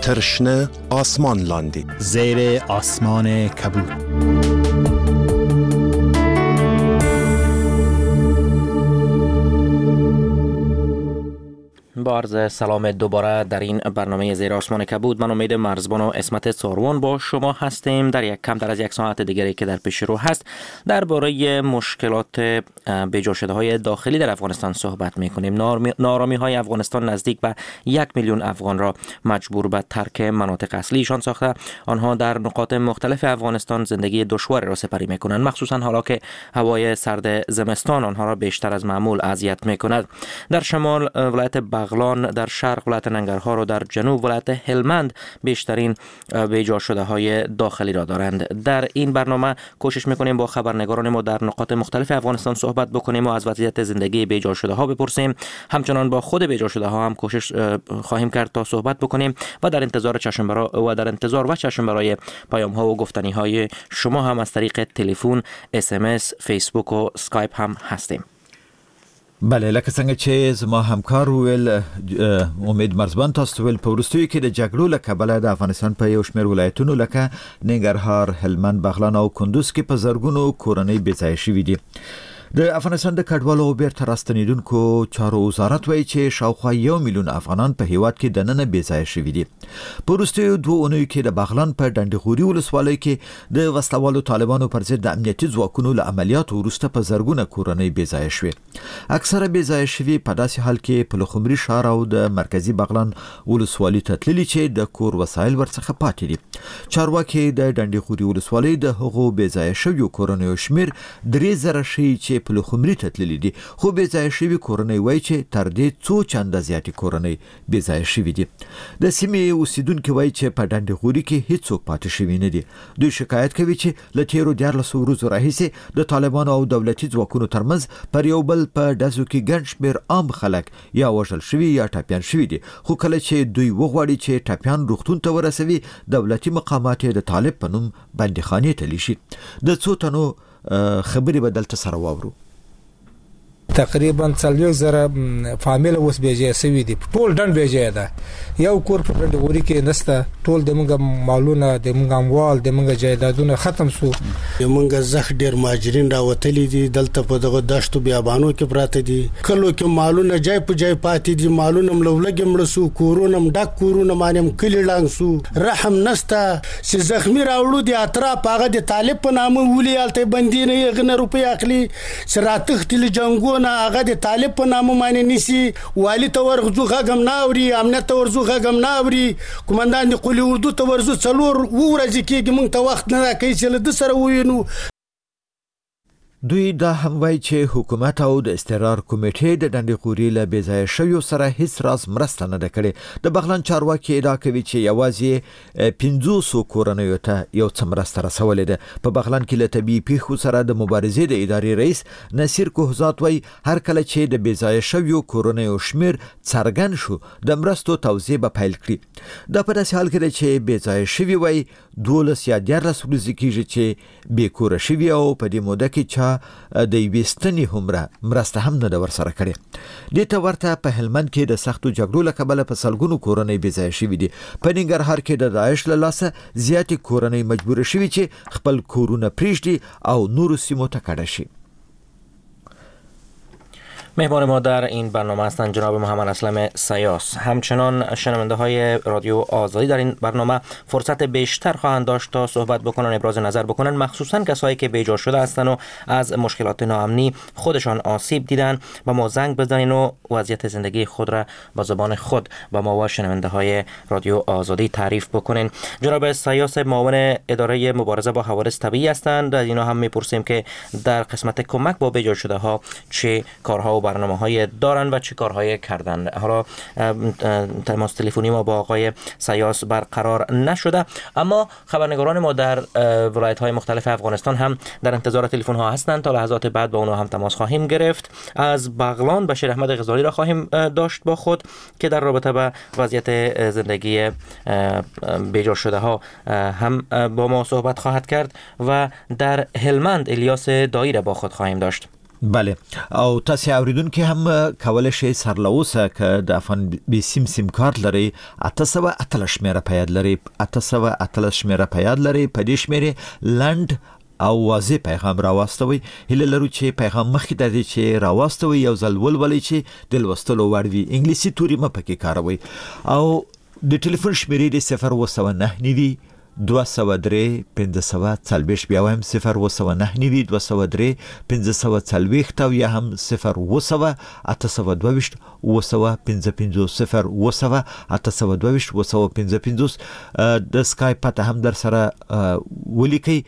ترشنه آسمان لاندی زیر آسمان کبود. با عرض سلام دوباره در این برنامه زیر آسمان کبود. من امید مرزبان و اسمت ساروان با شما هستیم در یک کمتر از یک ساعت دیگری که در پیش رو هست. درباره مشکلات بیجا شده های داخلی در افغانستان صحبت میکنیم. نارامی های افغانستان نزدیک به 1 میلیون افغان را مجبور به ترک مناطق اصلیشان ساخته. آنها در نقاط مختلف افغانستان زندگی دشواری را سپری میکنند، مخصوصا حالا که هوای سرد زمستان آنها را بیشتر از معمول اذیت میکند. در شمال ولایت بغلان، در شرق ولایت ننگرهار و در جنوب ولایت هلمند بیشترین بیجا شده های داخلی را دارند. در این برنامه کوشش میکنیم با خبرنگاران ما در نقاط مختلف افغانستان صحبت بکنیم و از وضعیت زندگی بیجا شده ها بپرسیم. همچنان با خود بیجا شده ها هم کوشش خواهیم کرد تا صحبت بکنیم و در انتظار چشم برای پیام ها و گفتنی های شما هم از طریق تلفن، SMS، فیسبوک و اسکایپ هم هستیم. بله، لکه څنګه چې زما همکار ویل امید مرزبان تاسو ویل په وروستیو کې د جګړو له کبله د افغانستان په یو شمېر ولایتونو لکه ننګرهار، هلمند، بغلان او کندوز کې په زرګونو کورنۍ بېځایه شوي دي. د افغانستان د کډوالو او بیرته راستنیدونکو چارو وزارت وایي چې شاوخوا 1 میلیون افغانان په هیواد کې دننه بېځایه شوي دي. په وروستیو 2 اونیو کې د بغلان په ډنډغوري ولسوالۍ کې د وسلوالو طالبانو پر ضد د امنیتي ځواکونو له عملیاتو وروسته په زرګونه کورنۍ بېځایه شوې. اکثره بېځایه شوي په داسې حال کې په لخمري ښار او د مرکزي بغلان ولسوالۍ ته تللي چې د کور وسایل ورڅخه پاتې دي. چارواکي د ډنډغوري ولسوالۍ د هغو بېځایه شویو کورنیو شمېر 3000 ښیي چې په لخمري ته تللي دي، خو بېځایه شوي کورنۍ وایي چې تر دې څو چنده زیاتې کورنۍ بېځایه شوي دي. د سیمې اوسیدونکي وایي چې په ډنډغوري کې هیڅوک پاتې شوي نه دي. دوی شکایت کوي چې له تیرو 14 ورځو راهیسې د طالبانو او دولتي ځواکونو ترمنځ پر یو بل په ډزو کې ګڼ شمېر عام خلک یا وژل شوي یا ټپیان شوي دي. خو کله چې دوی وغواړي چې ټپیان روغتون ته ورسوي، دولتي مقامات د طالب په نوم بندیخانې ته لیشي. د څو تنو خبرې به دلته سره واورو. تقریبا 40,000 فامیل اوس بیجه سوي دي، ټول ډن بیجه ده. یو کور په ډنډغوري کې نسته، ټول د موږ مالونه، د موږ اموال، د موږ جایدادونه ختم سو. موږ زخ ډیر ماجرین راوتلي دي، دلته په دغه دشتو بیابانو کې پراته دي. کلو کې مالونه جای په جای پاتې دي، مالونه ملولګ مړسو، کورونه ډک کورونه مانم کلی لانګ سو. رحم نسته چې زخمی راوړو دي اطراف هغه د طالب په نامه ولي الته بندي نه غن روپیا اخلي چې راتختل جنگو نه هغه د طالب په نامه باندې نسی. والی ته ورغزو غم ناوري، امنیت ته ورغزو غم ناوري، کمانډان د قلی اردو ته ورغزو څلور ورځې کېږي مونږ ته وخت نه راکوي چې له د سره ووینو. دوی دا هم وایي چې حکومت او د استقرار کمیټې د ډنډغوري له بېځایه شویو سره هیڅ راز مرسته نه ده کړې. د بغلان چارواکي ادعا کوي چې یوازې 500 کورنیو ته یو څه مرسته رسولې ده. په بغلان کې له طبیعي پیښو سره د مبارزې د ادارې رئیس نصیر کوهزاد وایي هر کله چې د بېځایه شویو کورنیو شمېر څرګند شو، د مرستو توزیع به پیل کړي. دا په داسې حال کې ده چې بېځایه شوي وایي 12 یا 14 ورځې کېږي چې بې کوره شوي او په دې موده کې چا د یوستنی همره مرسته هم نه د ورسره کړي. دې ته ورته په هلمند کې د سختو جګړو له کبله په سلګونو کورنۍ بېځایه شوي دي. په ننګرهار کې د داعش له لاسه زیاتې کورنۍ مجبور شوي چې خپل کورونه پرېږدي او نورو سیمو ته کډه شي. مهمان ما در این برنامه هستند جناب محمد اسلم سیاس. همچنان شنونده های رادیو آزادی در این برنامه فرصت بیشتر خواهند داشت تا صحبت بکنن، ابراز نظر بکنن، مخصوصا کسایی که بیجا شده هستند و از مشکلات ناامنی خودشان آسیب دیدن. با ما زنگ بزنین و وضعیت زندگی خود را با زبان خود با ما و شنونده های رادیو آزادی تعریف بکنین. جناب سیاس معاون اداره مبارزه با حوادث طبیعی هستند. از اینا هم میپرسیم که در قسمت کمک با بیجا شده ها چه کارها و برنامه‌های دارن و چه کارهایی کردن. حالا تماس تلفنی ما با آقای سیاس برقرار نشده، اما خبرنگاران ما در ولایت‌های مختلف افغانستان هم در انتظار تلفن ها هستند. تا لحظات بعد با اونها هم تماس خواهیم گرفت. از بغلان بشیر احمد غزالی را خواهیم داشت با خود که در رابطه با وضعیت زندگی بیجا شده ها هم با ما صحبت خواهد کرد و در هلمند الیاس دایی را با خود خواهیم داشت. بله او تاسو اوریدونکو هم کولای شئ سرلوسه که د افغان بي سیم کارت لري 800 شمیره پیاد لري 800 شمیره پیاد لري په دې شمیره لند او واضح پیغام راوستوي هله لرو چې پیغام مخکې د دې چې راوستوي یو ځل ولولي چې د لوستلو وړ وي انګلیسي توري م پکې کاروي او د ټلیفون شمیرې د 019 نیوي 203 540 بیا هم 019 نیوي 203 540 او یا هم 0 822 822 د سکایپ پته هم در سره ولیکي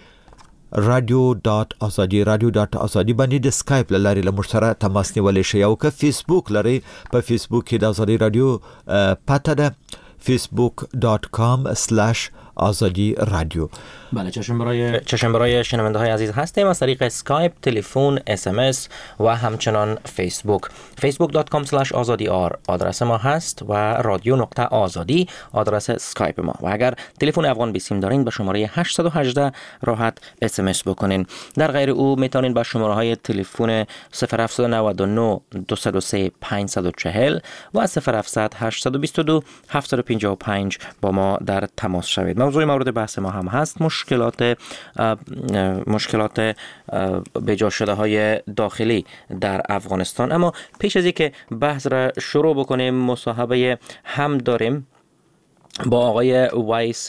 radio.azadi باندې د سکایپ لارې له مشترک تماس نیولای شئ او که فیسبوک لري په فیسبوک کې د ازادي رادیو پته ده facebook.com/azadi radio. بله چشم برای شنونده های عزیز هستیم از طریق اسکایپ، تلفن، SMS و همچنان فیسبوک. facebook.com/azadi آدرس ما هست و رادیو.azadi آدرس اسکایپ ما. و اگر تلفن افغان بیسیم دارین به شماره 818 راحت SMS بکنین. در غیر او میتونین به شماره های تلفن 0799 203 540 و 0700 822 755 با ما در تماس شوید. موضوع مورد بحث ما هم هست مشکلات بجا شده های داخلی در افغانستان. اما پیش از اینکه بحث را شروع بکنیم مصاحبه هم داریم با آقای وایس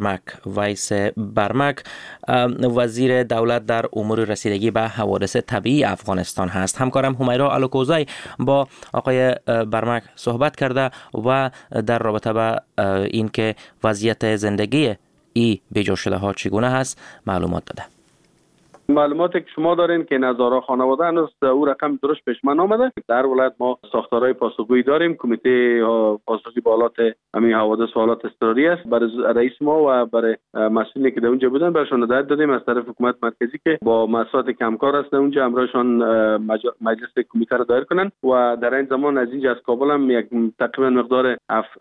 برمک وزیر دولت در امور رسیدگی به حوادث طبیعی افغانستان هست. همکارم همیرا الوکوزی با آقای برمک صحبت کرده و در رابطه با اینکه وضعیت زندگی ای بجا شده ها چگونه هست معلومات داده. معلوماتی که شما دارین که نظاره خانواده هنوز او رقم درست پیش من آمده. در ولایت ما ساختارهای پاسخگویی داریم. کمیته پاسخگویی به حالات همین حوادث و حالات اضطراری است. برای رئیس ما و برای مسئولینی که در اونجا بودن برشان هدایت دادیم از طرف حکومت مرکزی که با مسئولات کمکار است در اونجا همراهشان مجلس کمیته را دایر کنن و در این زمان از اینجا از کابل هم یک تقریبا مقدار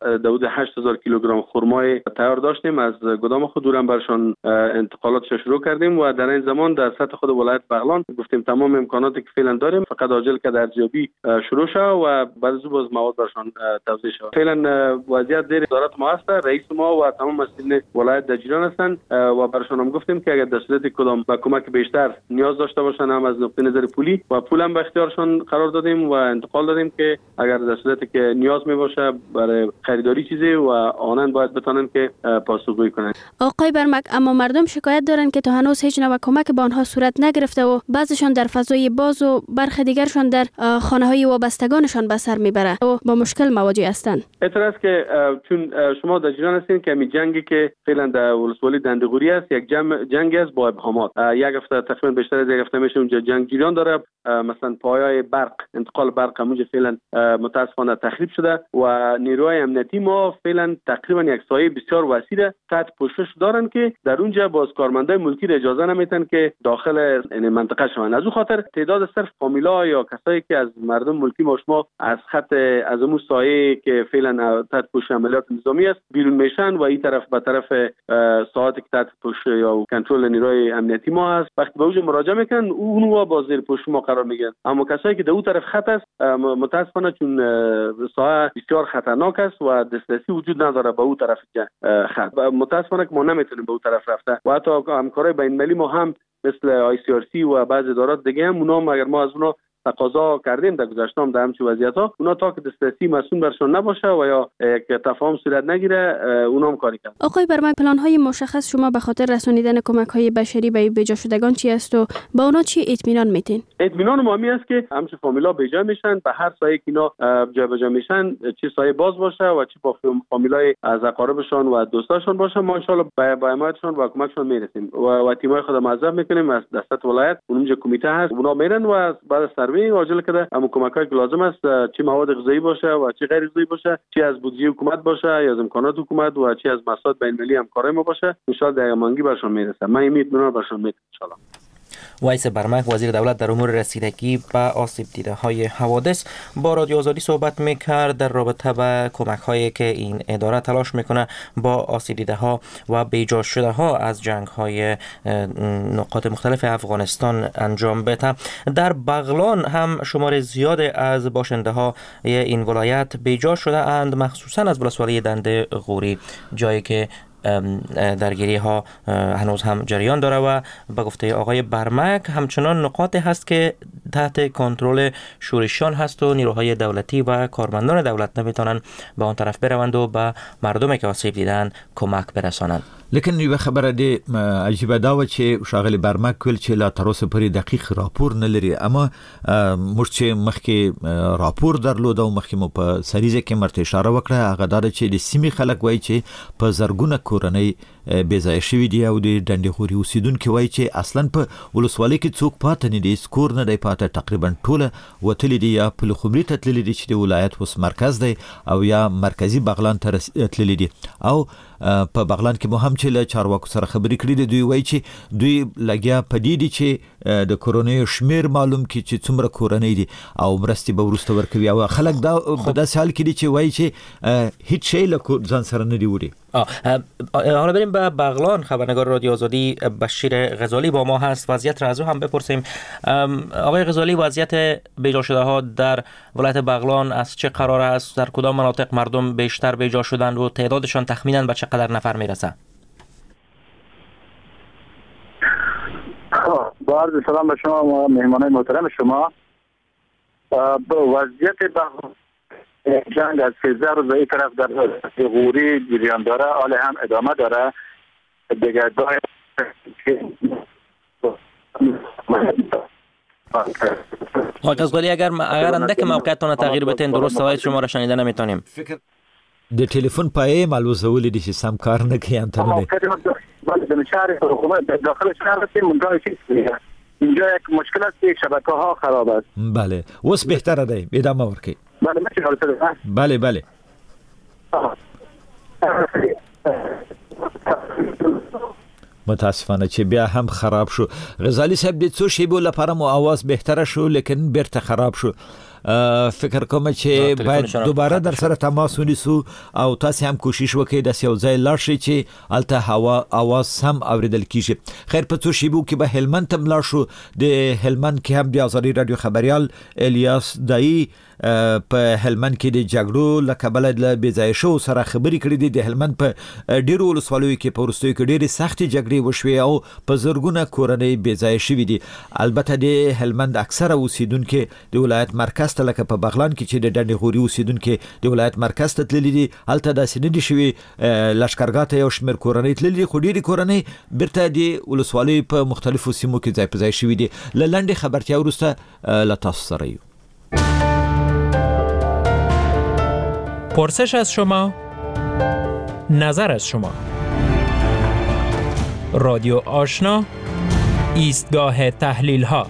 8000 کیلوگرم خرمای تیار داشتیم از گدام خود دورم برشان انتقالاتش شروع کردیم و در این زمان در سطح خود ولایت بغلان گفتیم تمام امکاناتی که فعلا داریم فقط عاجل که ارزیابی شروع شه و بعد از باز مواد برشان توزیع شه. فعلا وضعیت زیر ادارت ما است. رئیس ما و تمام مسئولین ولایت در جریان هستند و برشان هم گفتیم که اگر در صورت کدام با کمک بیشتر نیاز داشته باشن هم از نقطه نظر پولی و پول هم به اختیارشان قرار دادیم و انتقال دادیم که اگر در صورتی که نیاز می باشه برای خریداری چیزی و آنان باید بتونن که پاسخگویی کنن. آقای برمک اما مردم شکایت دارن که تا هنوز هیچ نوع کمک به آنها صورت نگرفته و بعضیشان در فضای باز و برخی دیگرشان در خانه‌های وابستگانشان به سر میبره و با مشکل مواجه هستند. اعتراض که چون شما در جریان هستین که می جنگی که فعلا در ولسوالی دندغوری است یک جنگ است با ابهامات. یک هفته تقریبا بیشتر از یک هفته میشه اونجا جنگ جریان داره. مثلا پایه‌های برق انتقال برق اونجا فعلا متاسفانه تخریب شده و نیروهای امنیتی ما فعلا تقریبا یک سایه بسیار وسیع تحت پوشش دارن که در اونجا باز کارمندای ملکی اجازه نمیتن که داخل منطقه شوند. از اون خاطر تعداد صرف فامیلا یا کسایی که از مردم ملکی ما شما از خط از اون سایه که فعلا تحت پوشش عملیات نظامی است بیرون میشن و این طرف به طرف ساعاتی که تحت پوشش یا کنترل نیروی امنیتی ما است وقتی به اونجا مراجعه میکنن اونها باز زیر پوشش ما قرار میگیرن. اما کسایی که در اون طرف خط است متاسفانه چون سایه بسیار خطرناک است و دسترسی وجود نداره به اون طرف خط متاسفانه که ما نمیتونیم به اون طرف رفته و حتی همکارای بین المللی ما هم مثل ICRC و بعضی ادارات دیگه هم اونا اگر ما از اونا تقاضا کردیم در گذشته هم در همچین وضعیت‌ها اونا تا که دسترسی مسئول برشون نباشه و یا یک تفاهم صورت نگیره اونا هم کاری کردن. آقای برمک پلن‌های مشخص شما به خاطر رسانیدن کمک‌های بشری به بجا شدگان چی است و با اونا چی اطمینان میتین؟ اطمینان ما است که همچین فامیلا بجا میشن به هر سایه که اینا جابجا میشن چه سایه باز باشه و چه با فامیلای از اقاربشان و دوستاشون باشه ما ان شاء الله با حمایتشون و کمکشون میرسیم و تیمای خود موظف میکنیم از دستت ولایت اونجا کمیته هست اونا میرن و بعد سروی عاجل کده اما کمکایی که لازم است چه مواد غذایی باشه و چه غیر غذایی باشه چه از بودجه حکومت باشه یا از امکانات حکومت و چه از مسائل بین المللی همکاری ما باشه ان شاء الله در مانگی برشون میرسه. من اطمینان برشون میدم ان شاء الله. ویس برمک وزیر دولت در امور رسیدگی به آسیب دیده های حوادث با رادیو آزادی صحبت میکرد در رابطه به کمک هایی که این اداره تلاش میکنه با آسیب دیده ها و بیجا شده ها از جنگ های نقاط مختلف افغانستان انجام بده. در بغلان هم شمار زیاد از باشنده ها این ولایت بیجا شده اند، مخصوصا از ولسوالی دنده غوری، جایی که درگیری ها هنوز هم جریان داره و به گفته آقای برمک همچنان نقاطی هست که تحت کنترل شورشیان هست و نیروهای دولتی و کارمندان دولت نمیتونن به آن طرف بروند و به مردمی که آسیب دیدن کمک برسانند. لیکن یو خبره دی عجیبه دا و چې شاغلی برمک کول چې لا تر اوسه پورې دقیق راپور نه لري، اما موږ چې مخکې راپور درلود او مخکې مو په سریزه کې مرته اشاره وکړه، هغه دا چې د سیمې خلک وایي چې په زرګونه کورنۍ بې ځایه شوي دي او د ډنډې غوري اوسیدونکي وایي چې اصلا په ولسوالۍ کې څوک پاتې نه دي، کور نه دی پاتې، تقریبا ټوله وتلي دي یا پل خمري ته تللي دي چې د ولایت اوس مرکز دی او یا مرکزی بغلان ته تللي دي. او په بغلان کې مو هم چې له چارواکو سره خبرې کړې دي، دوی وایي چې دوی لګیا پدې دي چې د کورونې شمیر معلوم کړي چې څومره کورنۍ دي او مرستې به وروسته ورکوي. او خلک دا په داسې حال کې دي چې وایي چې هیڅ شی له ځان سره نه دی وړي. حالا بریم به بغلان. خبرنگار رادیو آزادی بشیر غزالی با ما هست. وضعیت را از او هم بپرسیم. آقای غزالی، وضعیت بیجا شده ها در ولایت بغلان از چه قرار است؟ در کدام مناطق مردم بیشتر بیجا شدند و تعدادشان تخمینا به چقدر نفر میرسه؟ با عرض سلام به شما و مهمانان محترم شما. وضعیت بغلان جنگ از 13 روز این طرف در غوری جریان داره، حال هم ادامه داره. دیگه آقای غزالی، اگر اندک موقعیتتان تغییر بتین درست صدای شما را شنیده نمیتونیم. د ټلیفون پای معلومه دي چې سم کار نه کوي انټرنت. در شهر داخل شهر هستیم، منطقه چیست اینجا یک مشکل است که شبکه ها خراب است. بله، اوس بهتره دی، ادامه ورکړئ. بله میشه حالت. بله بله. متاسفانه چې بیا هم خراب شو. غزالی صاحب د څو شیبو لپاره مو आवाज بهتره شو لیکن بیرته خراب شو. فکر کوم چې باید دوباره در سره تماس ونیسو او تاسو هم کوشش وکړئ د یو ځای لاړ شئ چې الته هوا आवाज هم اوریدل کیږي. خیر، په څو شیبو کې به هلمند ته لاړ شو. د هلمند کې هم د آزادي رادیو خبريال الیاس دایی په هلمند کې د جګړو لکبل د بيځای شو سره خبرې کړې دي. د هلمند په ډیرو ولسوالیو کې په ورستیو کې ډېرې سختې جګړې وشوي او په زرګونه کورنۍ بيځای شوي دي. البته د هلمند اکثره اوسیدونکو د ولایت مرکز ته لکه په بغلان کې چې د ډنډې غوري اوسیدونکو د ولایت مرکز ته تللي دي، الته داسې نه دي شوي. لشکرګاه ته یو شمېر کورنۍ تللي دي، خو ډېرې کورنۍ بیرته د ولسوالیو په مختلفو سیمو کې ځای په ځای شوي دي. له لنډې خبرتیا وروسته له تاسو سره یو. پرسش از شما، نظر از شما. رادیو آشنا، ایستگاه تحلیل ها.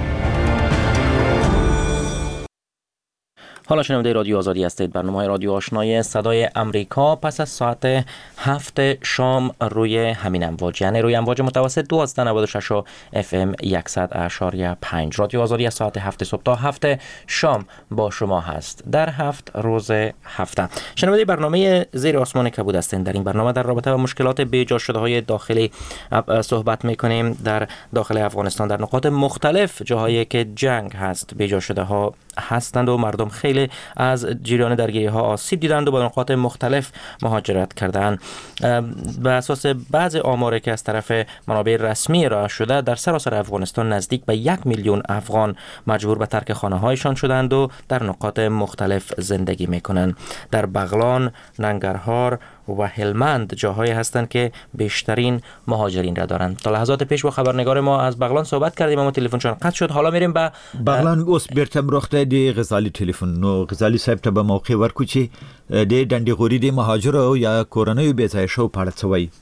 حالا شنونده رادیو آزادی هستید. برنامه رادیو آشنای صدای امریکا پس از ساعت 7 شام روی همین امواج، یعنی روی امواج متوسط 1296 و FM 100.5 رادیو آزادی از ساعت 7 صبح تا 7 شام با شما هست در 7 روز هفته. شنونده برنامه زیر آسمان کبود هستید. در این برنامه در رابطه با مشکلات بیجا شده های داخلی صحبت میکنیم. در داخل افغانستان در نقاط مختلف جاهایی که جنگ هست بیجا شده ها هستند و مردم خیلی از جریان درگیری ها آسیب دیدند و به نقاط مختلف مهاجرت کردند. به اساس بعض آماری که از طرف منابع رسمی ارائه شده، در سراسر افغانستان نزدیک به 1 میلیون افغان مجبور به ترک خانه هایشان شدند و در نقاط مختلف زندگی میکنند. در بغلان، ننگرهار و هلمند جاهایی هستند که بیشترین مهاجرین را دارند. تا لحظات پیش با خبرنگار ما از بغلان صحبت کردیم اما تلفنشان قطع شد. حالا میریم به بغلان. اوس بیرته روخته دی غزالی تلفن. نو غزالی صاحب ته به موقع ورکو چې د ډنډې غوري د مهاجرو یا کورنۍ بې ځای شو په اړه څه وایي.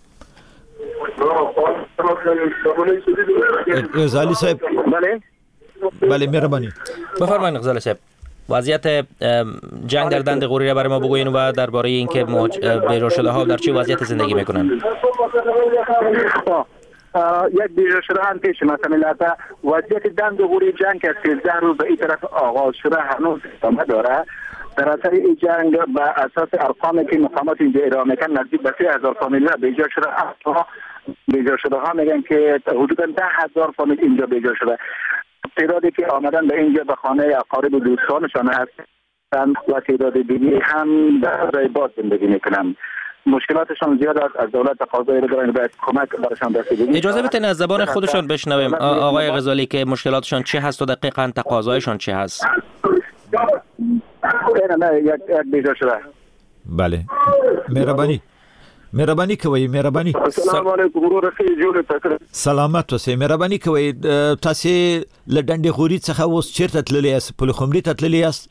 غزالی صاحب بله مهربانی بفرمایید. غزالی صاحب، وضعیت جنگ در دنده غوری را برای ما بگوین و درباره اینکه بیجا شده ها در چه وضعیت زندگی میکنن. یک بیشتر هم پیش مثلا وضعیت دند غوری جنگ که 13 روز به این طرف آغاز شده هنوز ادامه داره. در اثر این جنگ به اساس ارقامی که مقامات اینجا ارائه میکنن نزدیک به 3000 فامیل بیجا شده. بیجا شده ها میگن که حدود 10,000 فامیل اینجا بیجا شده. تعدادی که آمدن به اینجا به خانه اقارب و دوستانشان هستند و تعداد دیگری هم در باز زندگی میکنن. مشکلاتشان زیاد است. از دولت تقاضای دارن باید کمک براشان رسیدگی. اجازه بدین از زبان خودشان بشنویم آقای غزالی که مشکلاتشان چی هست و دقیقاً تقاضایشان چی هست. نه یک بیجا شده. بله مهربانی کوي مهرباني. السلام علیکم ورور خې جوړ تکړه. سلامت اوسئ. مهرباني کوي تاسو له ډنډې غوري څخه اوس چیرته تللی یاست؟ په خمري ته تللی یاست؟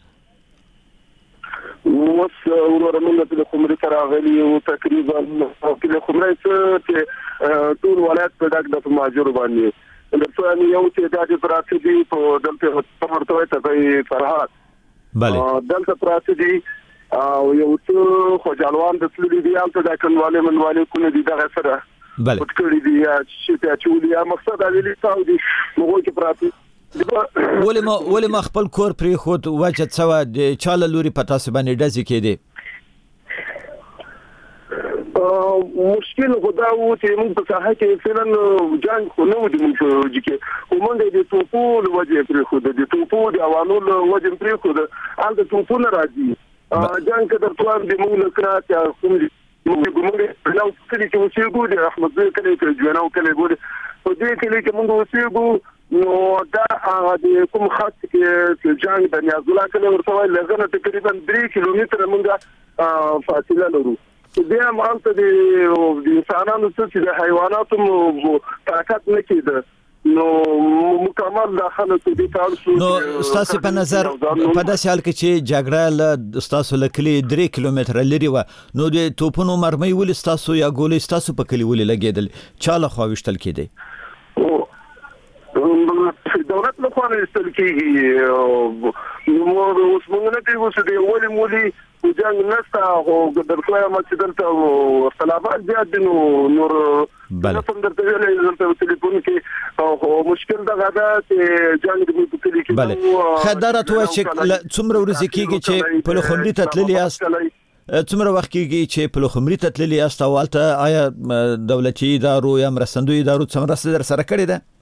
اوس ورور موږ په خمري ته راغلي او تقریبا په خمري ته ټول ولایت په دغه د ماجور باندې د څو یو چې د پراتی دی په دلته پورته ته فرحات. بله دلته پراتی دی او یو څو خوجالوان د تللی دی البته د کنواله منواله کو دي دغه سره بله وټکړي دي چې ته چولیا مقصد د ویلي تاو دي موږ کې پراتی ولې ما خپل کور پرې خود وجه څه د چاله لوري په تاسو باندې ډزې کېدې؟ مشکل خدا و چې موږ په ساحه کې فعلا جنگ خو نه ودی موږ چې کومه د توپو له وجه پرې خود د توپو د اوانو له وجه پرې خود ان د توپو نه راځي جنگ د پلان د موږ له کراته کوم دي موږ نو کلی چې وسیګو د احمد زوی کلی کې جوانو کلی ګور په دې کلی کې موږ وسیګو نو دا د کوم خاص کې جنگ د نیاز الله کلی ورته لږه تقریبا 3 کیلومتره موږ فاصله لرو. بیا مالته د انسانانو څخه د حیواناتو طاقت نه کېده نو مکمل داخله دې تاسو نو ستاسو په نظر په داسې حال کې چې جګړه له ستاسو لکلي 3 کیلومتره لري و نو د توپونو مرمۍ ول ستاسو یا ګولې ستاسو په کلی ول لګیدل چاله خو وشتل کېدی؟ دولت له خوا وشتل کېږي نو اوس موږ نه دی اوس د ولې مولي جنگ نستا او درته ما چې دلته اختلافات زیات دي نور بله په درته ویلې دلته ټلیفون کې او مشکل دا غدا چې جنگ د په کلی کې بله خدارت و چې څومره ورځې کېږي چې په خمري ته تللی یاست؟ څومره وخت کېږي چې په خمري ته تللی یاست او هلته آیا دولتي ادارو یا مرستندوی ادارو څه مرسته در سره کړې ده؟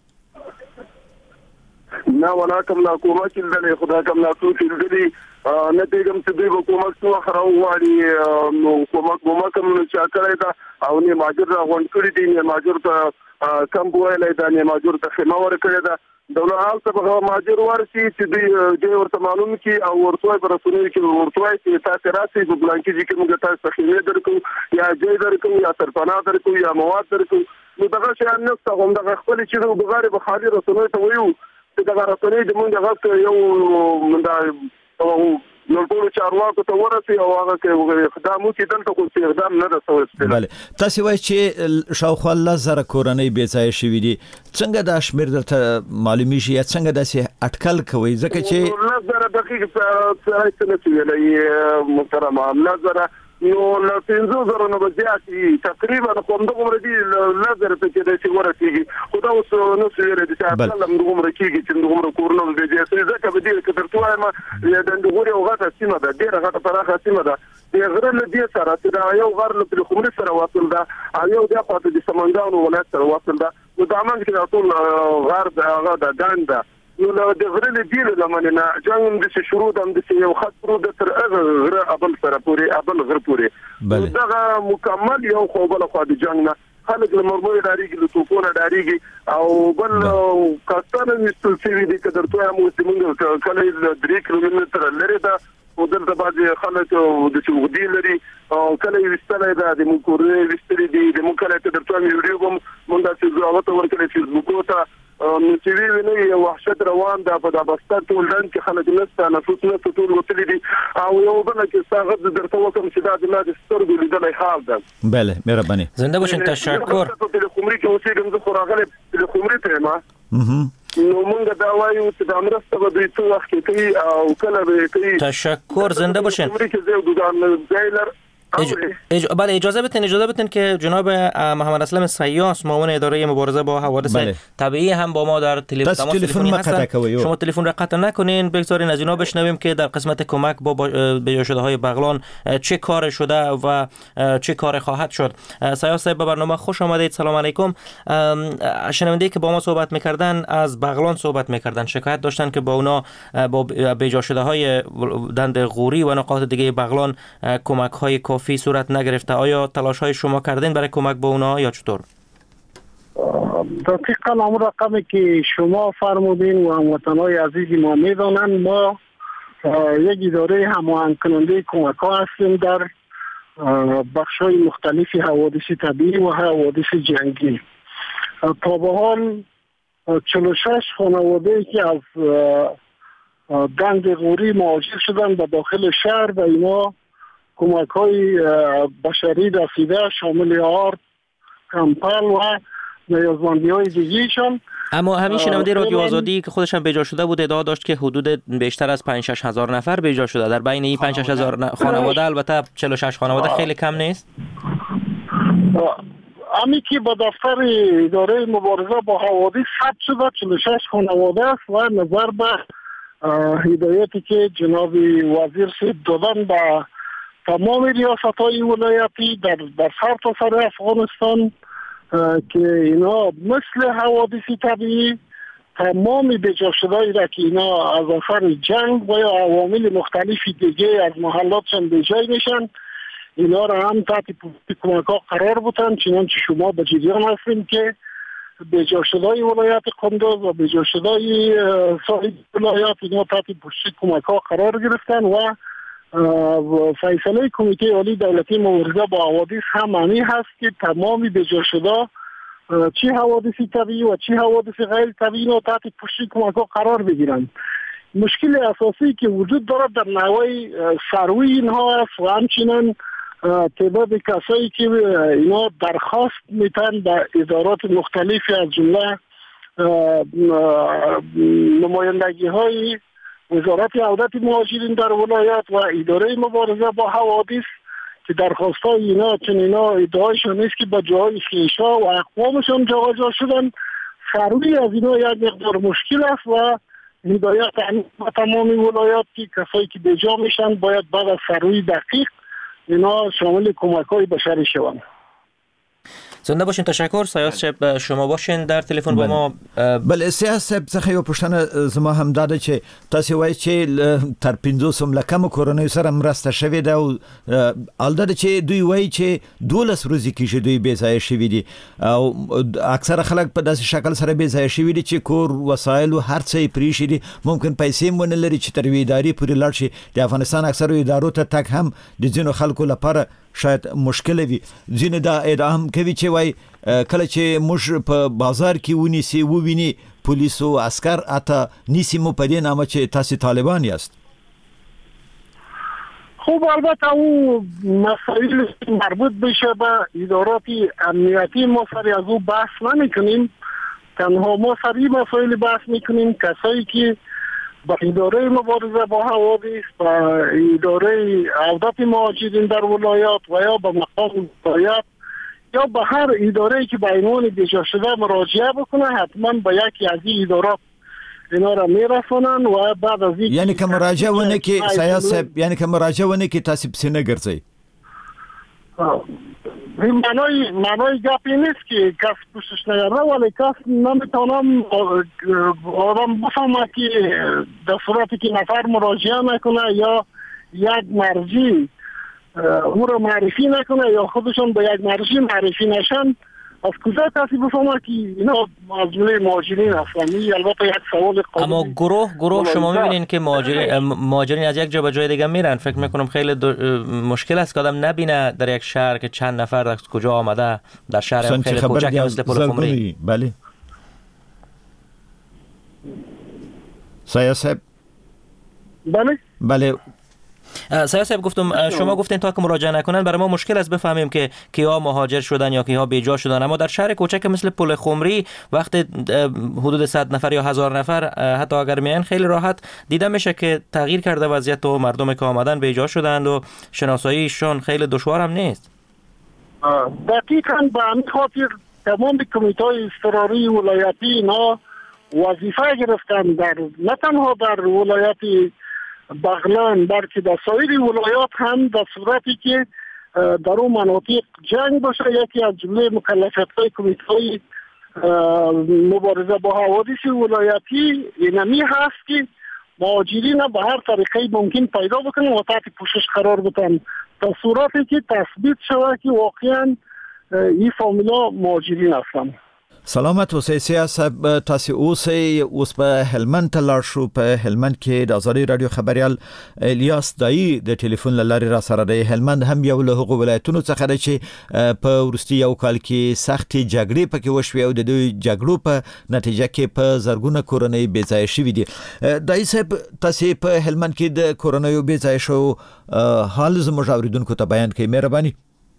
نه ولا کوم لا کومه چې د خدا کوم لا څو چې نه پیغام چې دوی حکومت څو خراو واړي نو حکومت کوم چې کړی دا او نه ماجر غونډ کړی دي نه ماجر ته کم بوایلای دا نه ماجر ته خمه ور کړی دا دولت حالت په ماجر ورسي چې دوی ورته معلوم کی او ورته پر رسول کې ورته چې تاسو راسي د بلانکی چې موږ تاسو خمه درکو یا جې درکو یا سرپنا درکو یا مواد درکو نو دغه شی نه څنګه دغه خپل چې د بغیر بخاري رسول ته ویو چې دغه رسول د موږ غوښته یو مندا او نو ټول چارواکو ته ورسي او هغه کې اقدامو چې دلته کوم اقدام نه رسول. بله تاسو وایي چې شاوخوا 10,000 کورنۍ بې ځای شوي دي څنګه دا شمیر درته معلومیږي یا څنګه داسې اټکل کوي ځکه چې 10,000 دقیقه څه نه ویلای محترم 10,000 نو له 5,000 نه بزیاتي تقریبا کوم دغه دي لزر ته کې د څه ورسیږي خو دا اوس نو سویره دي چې اصلا موږ مرکیږي چې موږ کورنو د دې څه ځکه به دې کې درته وایم یا د غوري او غټه سیمه ده ډیره غټه پراخه سیمه ده د غره له دې سره چې دا یو غر له خمري سره واصل ده او یو د خاطر د سمنګانو ولایت سره واصل ده نو دا مانځ کې ټول غر هغه د ګاندا نو د غره له دې لمنه نه جنگ د شروع د یو خط پرو د تر غره ابل سره پوری ابل غر پوری دا مکمل یو خو بل خو د جنگ نه خلک له مرموي داریږي له توپونه داریږي او بل کاستانه مستل سی دي که درته مو سیمونږ کله 3 کیلومتره لري دا او دلته باندې خلک د چوغدي لري او کله وستلې دا د مکورې وستلې دي د مکله ته درته ویډیو کوم مونږ چې زه هغه ورکړې فیسبوک ته نو چې وی نه وحشت روان ده په داستان ټول ډن کې خلک نسته نفوس نه ټول وتلې دي او یو بل کې څنګه درته وکم چې دا د لاندې سترګې لیدلای حال ده. بله مهرباني زنده باشین تشکر. په خمري کې اوسېږم زه خو راغلی په خمري ته ما نو مونږ دا وایو چې د امرسته به دوی څو وخت کوي او کله به کوي. تشکر زنده باشین. خمري کې زه د ځایلر بله اجازه بدین که جناب محمد اسلم سیاس معاون اداره مبارزه با حوادث طبیعی هم با ما در تماس تلفنی هستن. شما تلفن را قطع نکنین، بگذارین از اینا بشنویم که در قسمت کمک با بجا شده های بغلان چه کار شده و چه کار خواهد شد. سیاس صاحب به برنامه خوش آمدید. سلام علیکم. شنونده که با ما صحبت میکردن از بغلان صحبت میکردن، شکایت داشتن که با اونا با بجا شده های دند غوری و نقاط دیگه بغلان کمک های کافی صورت نگرفته. آیا تلاش های شما کردین برای کمک به اونا یا چطور؟ دقیقاً همون رقمی که شما فرمودین و هموطنان عزیز ما میدانند، ما یک اداره هماهنگ کننده کمک ها هستیم در بخش های مختلف حوادث طبیعی و حوادث جنگی. تا به حال 46 خانواده که از دند غوری مهاجر شدن به داخل شهر و اینا کمک های بشری رسیده، شامل آرد، کمپل و نیازمندی های دیگیشان. اما همین شنونده رادیو آزادی که خودش هم بجا شده بود ادعا داشت که حدود بیشتر از 5-6 هزار نفر بجا شده. در بین این 5-6 هزار خانواده البته 46 خانواده خیلی کم نیست. امی که با دفتر اداره مبارزه با حوادث ثبت شده 46 خانواده است و نظر به هدایتی که جناب وزیر سید دادن به تمام ریاست‌های ولایتی در سر تا سر افغانستان که اینا مثل حوادث طبیعی تمام بجا شده‌ای را که اینا از اثر جنگ و یا عوامل مختلف دیگه از محلاتشان بجای میشن، اینا را هم تحت کمک ها قرار بودن. چنانچه شما به جریان هستیم که بجا شده‌ای ولایت قندوز و بجا شده‌ای ساحل ولایت اینا تحت کمک ها قرار گرفتن و فیصله کمیته عالی دولتی مبارزه با حوادث هم معنی هست که تمام بجا شده چی حوادث طبیعی و چی حوادث غیر طبیعی رو تحت پشت کمک ها قرار بگیرن. مشکل اساسی که وجود دارد در نحوه سروی اینها است و همچنین تعداد کسایی که اینا درخواست میتن به ادارات مختلفی از جمله نمایندگی های وزارت عودت مهاجرین در ولایت و اداره مبارزه با حوادث که درخواست های اینا چون اینا ادعایشون نیست که با جای خیشا و اقوامشان جابجا شدن. سروی از اینا یک مقدار مشکل است و هدایت به تمام ولایات که کسایی که بجا میشن باید بعد از سروی دقیق اینا شامل کمک های بشری شوند. زنده باشین. تشکر. سیاس شب شما باشین در تلفن با ما. بله سیاس شب څخه یو پوښتنه زما هم داده چې تاسو وایي چې تر 500 لکه کورنۍ سره مرسته شوې ده او البته چې دوی وایي چې 12 ورځې کې دوی بې ځای شوي دي او اکثره خلک په داسې شکل سره بې ځای شوي دي چې کور وسایل او هر څه پرې شي دي، ممکن پیسې مونږ نه لري چې تر ویداری پورې لاړ شي. د افغانستان اکثره ادارو ته تک هم د ځینو خلکو لپاره شاید مشکل وي. ځینې دا ادعا هم کوي چې وای کله چې موږ په بازار کې ونیسي وویني پولیس او عسكر اته نیسی مو په دې نامه چې تاسو طالبان یاست. خب البته او مسائل مربوط بشه به ادارات امنیتی ما سر از او بحث نمی‌کنیم، تنها ما سر این مسائل بحث می‌کنیم کسایی که با اداره مبارزه با حوادث و اداره عودت مهاجرین در ولایات و یا به مقام ولایت یا به هر اداره‌ای که به عنوان بجا شده مراجعه بکنه حتما به یکی از این ادارات اینا را میرسونن و بعد از این یعنی که مراجعه ونه که سیاست یعنی که مراجعه ونه که تاسو پسې نه ګرځي. این معنای گپی نیست که کس پوشش نگرده ولی کس نمیتونم آدم بفهمه که در صورتی که نفر مراجعه نکنه یا یک مرجع او را معرفی نکنه یا خودشون به یک مرجع معرفی نشن، از کجا کسی بفهمه که اینا از جمله مهاجرین هستند؟ البته یک سوال قانونی. اما گروه شما میبینین که مهاجرین از یک جا به جای دیگه میرن. فکر میکنم خیلی مشکل است که آدم نبینه در یک شهر که چند نفر از کجا آمده در شهر خیلی کوچکی مثل پلخمری. بله سیاست بله سیاه صاحب گفتم شما گفتین تا که مراجعه نکنن برای ما مشکل است بفهمیم که کیا مهاجر شدن یا کیا بیجا شدن، اما در شهر کوچک مثل پل خمری وقت حدود 100 نفر یا 1000 نفر حتی اگر میان خیلی راحت دیده میشه که تغییر کرده وضعیت و مردم که آمدن بیجا شدند و شناساییشون خیلی دشوار هم نیست. دقیقاً به همین خاطر تمام کمیته‌های اضطراری ولایتی اینا وظیفه گرفتن نه تنها در ولایت بغلان بلکه در سایر ولایات هم در صورتی که در اون مناطق جنگ باشه یکی از جمله مکلفیت‌های کمیته‌های مبارزه با حوادث ولایتی اینمی هست که مهاجرین به هر طریقه ممکن پیدا بکنن و تحت پوشش قرار بدن تا صورتی که تثبیت شود که واقعا این فامیلا مهاجرین هستن. سلامت اوسئ صاحب، تاسو اوس په هلمند ته لاړ شو. په هلمند کې د ازادي رادیو خبريال الیاس دای د ټلیفون لارې را سره د هلمند هم یو له هغو ولایتونو څخه دی چې په ورستي یو کال کې سختې جګړې پکې وشوې او د دوی جګړو په نتیجه کې په زرګونه کورنۍ بې ځای شوې دي. دای صاحب، تاسو په هلمند کې د کورنۍ بې ځای شو حال زموږ اوریدونکو ته بیان کړئ مهرباني.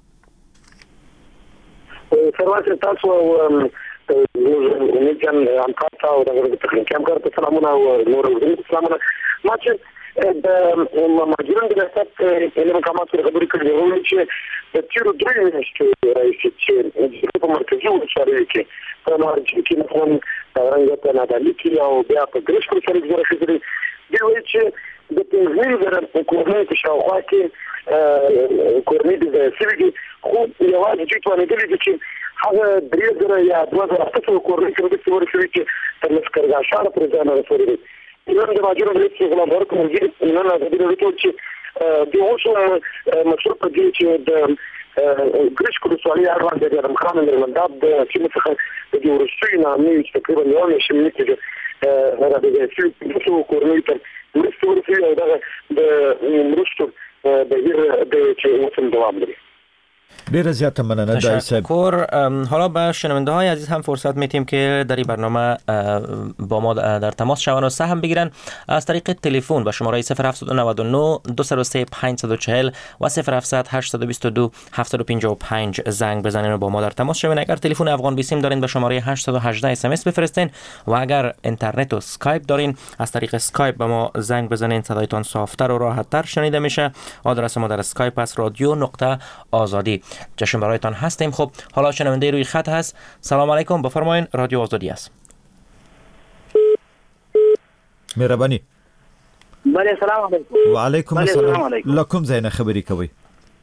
سرواسه تاسو ومجان همکارتا او د تخنیکي همکارتا سلامونه او نور سلامونه. ما چې د مهاجرینو د ریاست علم مقاماتو سره خبرې کړې وې چې د تیرو 3 میاشتو راهیسې چې په مرکزي ولسوالۍ کې په مهاجرینو کې مثلا رنګ ته نادالي کې او بیا په ګرش کې سره ګذر شوی دی وایي چې د تنظیم د کورنۍ په شاوخوا کې کورنۍ د سیوی خو یوازې چې توانېدلې دي چې هغه 3000 یا 2008 کورنۍ کې د څور شوی چې تر لسکرګا شهر پر ځان رسولي دي. نن د ماجرو د لیکي غلام ورکو مدیر نن د دې وروته چې د اوسو مسؤل په دې چې د ګرش کولسوالي اړوند د رمخان المنداب د چې څخه د ورسوي نامې چې تقریبا یو نشي چې هغه د څو کورنۍ ته ورسوي او دا د مرستو د چې اوسم دوام لري. ډیر زیاته مننه دای صاحب. حالا به شنونده های عزیز هم فرصت میتیم که در این برنامه با ما در تماس شوند و سهم بگیرن از طریق تلفن به شماره 0799 203 540 و 0700 822 755 زنگ بزنین و با ما در تماس شوین. اگر تلفن افغان بیسیم دارین به شماره 818 اس ام اس بفرستین و اگر اینترنت و اسکایپ دارین از طریق اسکایپ به ما زنگ بزنین، صدایتان صافتر و راحت‌تر شنیده میشه. آدرس ما در اسکایپ است رادیو.آزادی. جشن برایتان هستیم. خب حالا شنونده روی خط هست. سلام علیکم، بفرمایین، رادیو آزادی است. مهربانی. بله سلام علیکم. و علیکم السلام. لکم زین خبری کوي.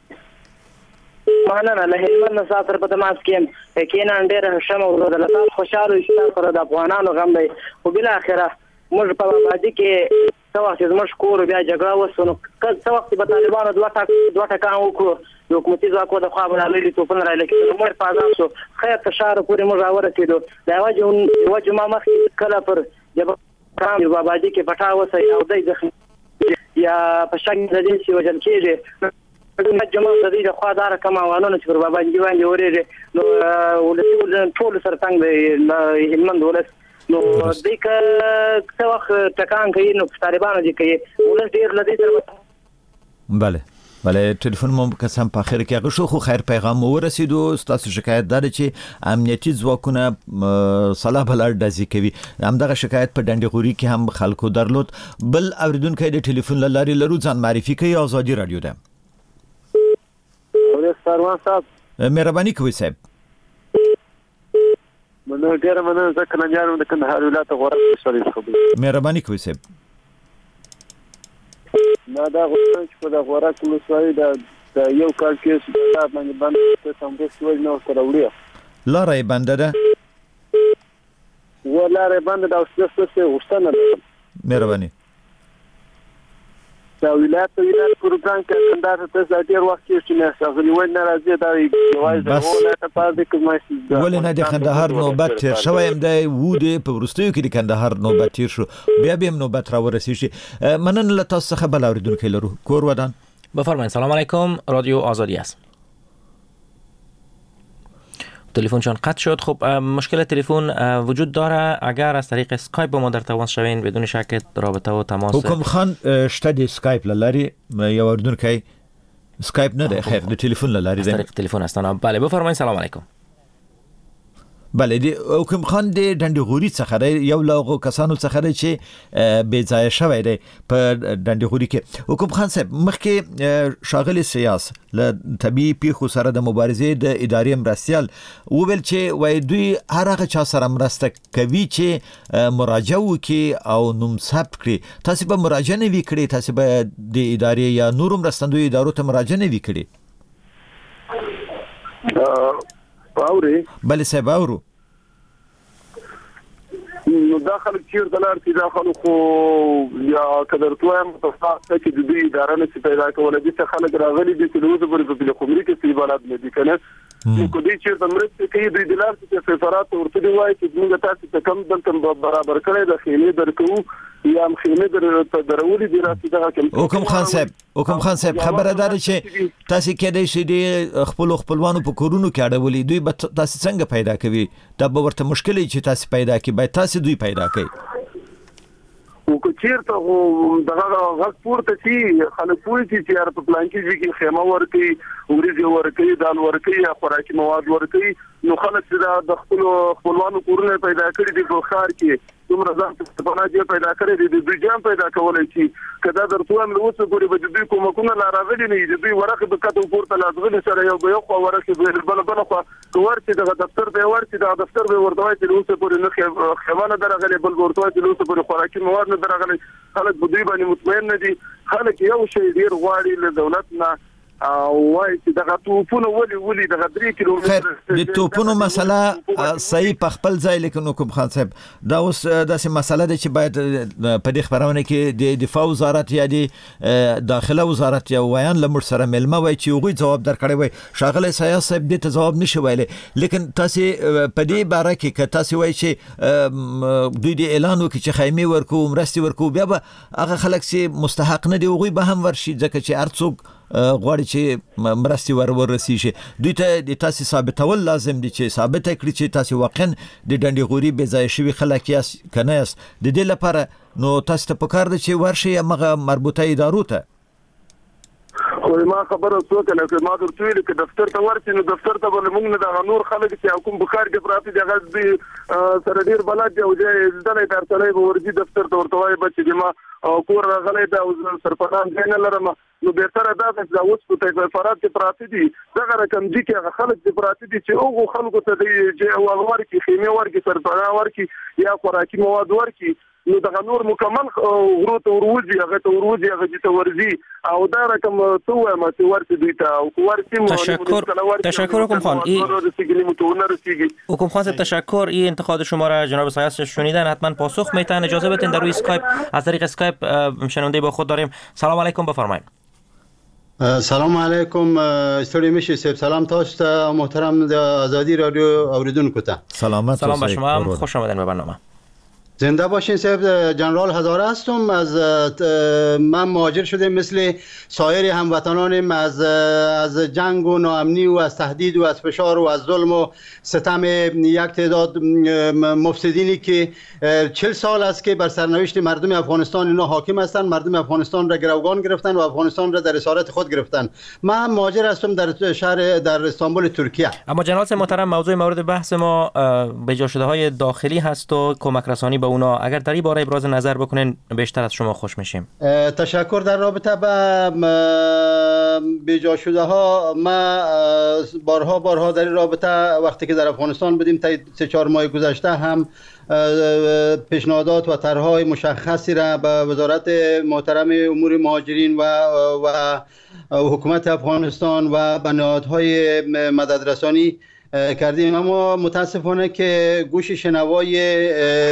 مننه له هلمند ساتر په تماس کې کینان ډېر شمه ورته لته خوشاله شته پر د افغانانو غم دی او بل اخره موږ په باندې کې څو وخت زموږ کور بیا جګړه وسونه څو وخت په طالبانو دوه ټکان وکړو یو حکومتي ځواکو د خوا باندې توپونه راځي موږ په ځان شو خیر تشاره پورې موږ راورسېدو دا وجه ما مخ کله پر جبه کرام بابا دي کې پټا وسه او دای ځخ یا په شګ د دې چې وجل کېږي جماعت د دې خوا دار کماوانو چې پر بابا دي باندې ورېږي نو ولته ټول سره څنګه د هلمند ولس نو دې که څو وخت ټکان کوي نو طالبانو دي کوي ولس ډیر لدی سره. بله تلفن مو قسم په اخر کې هغه شو خو خیر پیغام مو ورسېدو. تاسو شکایت دار چې امنیتي ځواکونه صلاح بلار دزي کوي. همدغه شکایت په ډنډ غوري کې هم خلکو درلود. بل اوریدونکو د ټلیفون لاري لرو ځان معرفي کوي. آزادي رادیو ده. سروان صاحب مهرباني کوي صاحب. منو ډیر مننه ځکه نه جوړم د کندهار ولایت غوړه سوري خبري. مهرباني کوي صاحب. ما دا غوښتل چې په د غوړه کولسوالۍ د یو کال کې څه باندې سم د سوي نو سره وړي لارې بنده ده ولاره بنده دا اوسه غوښتنه ده. مهرباني دا ولایت پروګرام کې کندهار ته ډیر وخت کې نه څنګه وای ناراضي دا یوازې ولایت په دې کې ماشي ولې نه د کندهار نوبت تیر شوی هم دی وودي په ورستیو کې د کندهار نوبت تیر شو بیا به نوبت را ورسیږي. منن له تاسو څخه بل اوریدونکو لرو. کور ودان بفرمایید. سلام علیکم، رادیو آزادی است. تلفنشان قطع شد. خب مشکل تلفن وجود داره. اگر از طریق اسکایپ با ما در تماس شوین بدون شک رابطه و تماس. حکم خان شته اسکایپ لاری یا وردون که اسکایپ نه ده خیر تلفن لاری از طریق تلفن هستن. بله بفرمایید. سلام علیکم. بله دی حکم خان د ډنډغوري څخه یو لاغو کسانو څخه چې بې ځای شوی دی په ډنډغوري کې. حکم خان صاحب مخکې شاغلي سیاس له طبي پیښو سره د مبارزې د ادارې مرستيال وویل چې وای دوی هر هغه چا سره مرسته کوي چې مراجعه وکړي او نوم ثبت کړي. تاسو به مراجعه نه وی کړی؟ تاسو به د ادارې یا نورو مرستندوی ادارو ته مراجعه نه وی کړی؟ باوري بله صاحب اورو. نو داخل چیر دلار چې داخل خو یا قدرتوه متفاوت چې د دې ادارې نه پیدا کول دي چې خلک راغلي دي چې دوی په بل کومري کې سی بلد نه دي کنه. نو کو دي چې د مرستې کې د دلار چې سفارت ورته دی وایي چې موږ تاسو ته کم دلته برابر کړی د خېلې درکو یا خېلې درولې دي راځي دا کوم. حکم خان صاحب خبره ده چې تاسو کې د شې خپلوانو په کورونو کې اړولې دوی به تاسو څنګه پیدا کوي؟ دا به ورته مشکل چې تاسو پیدا کوي باید تاسو دوی پیدا کوي. او که چیرته دغه غږ پورته چې خلک پوه چې هر په پلان کې خیمه ورکي ورېځ ورکي دال ورکي یا خوراکي مواد ورکي نو خلک چې د خپلوانو کورونه پیدا کړي دي په ښار کې دومره ځان ته پناهجوړ پیدا کړی دی د جام پیدا کولای شي کدا درته هم اوس ګوري به د کومکونه لا راغلي نه دي دوی ورقه به کته پورته لازغلي سره یو به یو خو ورقه به بل خو ورته د دفتر به ورته د دفتر به ورته چې اوس پورې نه خبره درغلي بل ورته چې اوس پورې خوراکي مواد نه درغلي خلک به دوی باندې مطمئن نه دي. خلک یو شی ډیر غواړي له دولت نه او وای چې دغه توپونه ولي دغه 3 کیلومتر د توپونو مسله صحیح په خپل ځای لیکن حکم خان صاحب دا اوس داسې مسله ده چې باید په دې خبرونه کې د دفاع وزارت یا د داخله وزارت یا وایان لمر سره ملما وای چې هغه جواب درکړي وای شاغله سیاست صاحب دې ته جواب نشي ویلي. لیکن تاسو په دې باره کې که تاسو وای چې دوی د اعلان وکړي چې خیمه ورکو مرستي ورکو بیا به هغه خلک چې مستحق نه دي هغه به هم ورشي ځکه چې ارڅوک غواړي چې مرستي ورسیږي. دوی ته د تاسو ثابتول لازم دي چې ثابت کړي چې تاسو واقعا د ډنډغوري بې ځای شوی خلک یاست کنه یاست. د دې لپاره نو تاسو ته پکار دي چې ورشي هغه مربوطه ادارو ته. خو ما خبره څوک نه کوي ما درته ویل چې دفتر ته ورته نو دفتر ته ول موږ نه د نور خلک چې حکومت بخار کې پراته دي غږ سره ډیر بلد دی او چې دلته درتلې ورځي دفتر ته ورته وای بچي ما کور راغلی دا سرپران ځای لرم نو به تر دا چې اوس په فرات کې پراته دي دا رقم دي چې خلک چې پراته دي چې او خلکو ته دی چې اولوار کې خیمه ورکی سرپران ورکی یا خوراکي مواد ورکی نو دغه نور مکمل غرو ته وروځي هغه چې ورځي او دا رقم تو ما چې ورته دوی ته او ورته تشکر حکم خان. حکم خان تشکر. این انتقاد شما را جناب سیاست شنیدن حتما پاسخ میتن. اجازه بدین در روی اسکایپ از طریق اسکایپ شنونده با خود داریم. سلام علیکم بفرمایید. سلام علیکم استوری میشه سلام تاسو ته محترم د آزادی رادیو اوریدونکو ته سلام به شما خوش آمدین به برنامه. زنده باشین صاحب. جنرال هزاره هستم. از من مهاجر شدم مثل سایر هموطنانم از جنگ و ناامنی و از تهدید و از فشار و از ظلم و ستم یک تعداد مفسدینی که 40 سال است که بر سرنوشت مردم افغانستان اینا حاکم هستند. مردم افغانستان را گروگان گرفتن و افغانستان را در اسارت خود گرفتن. من مهاجر هستم در استانبول ترکیه. اما جناب محترم موضوع مورد بحث ما بجا شده های داخلی هست و کمک رسانی به اونا. اگر در این باره ابراز نظر بکنین بیشتر از شما خوش میشیم. تشکر. در رابطه به جا شده ها ما بارها در این رابطه وقتی که در افغانستان بودیم تا 3-4 ماه گذشته هم پیشنهادات و طرح‌های مشخصی را به وزارت محترم امور مهاجرین و حکومت افغانستان و به نهادهای مددرسانی کردیم اما متاسفانه که گوش شنوای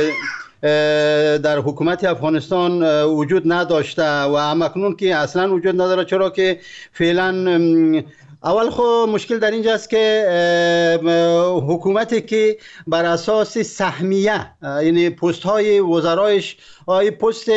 در حکومت افغانستان وجود نداشته و همکنون که اصلا وجود نداره چرا که فعلا اول خو مشکل در اینجاست که حکومتی که بر اساس سهمیه یعنی پست های وزرایش پست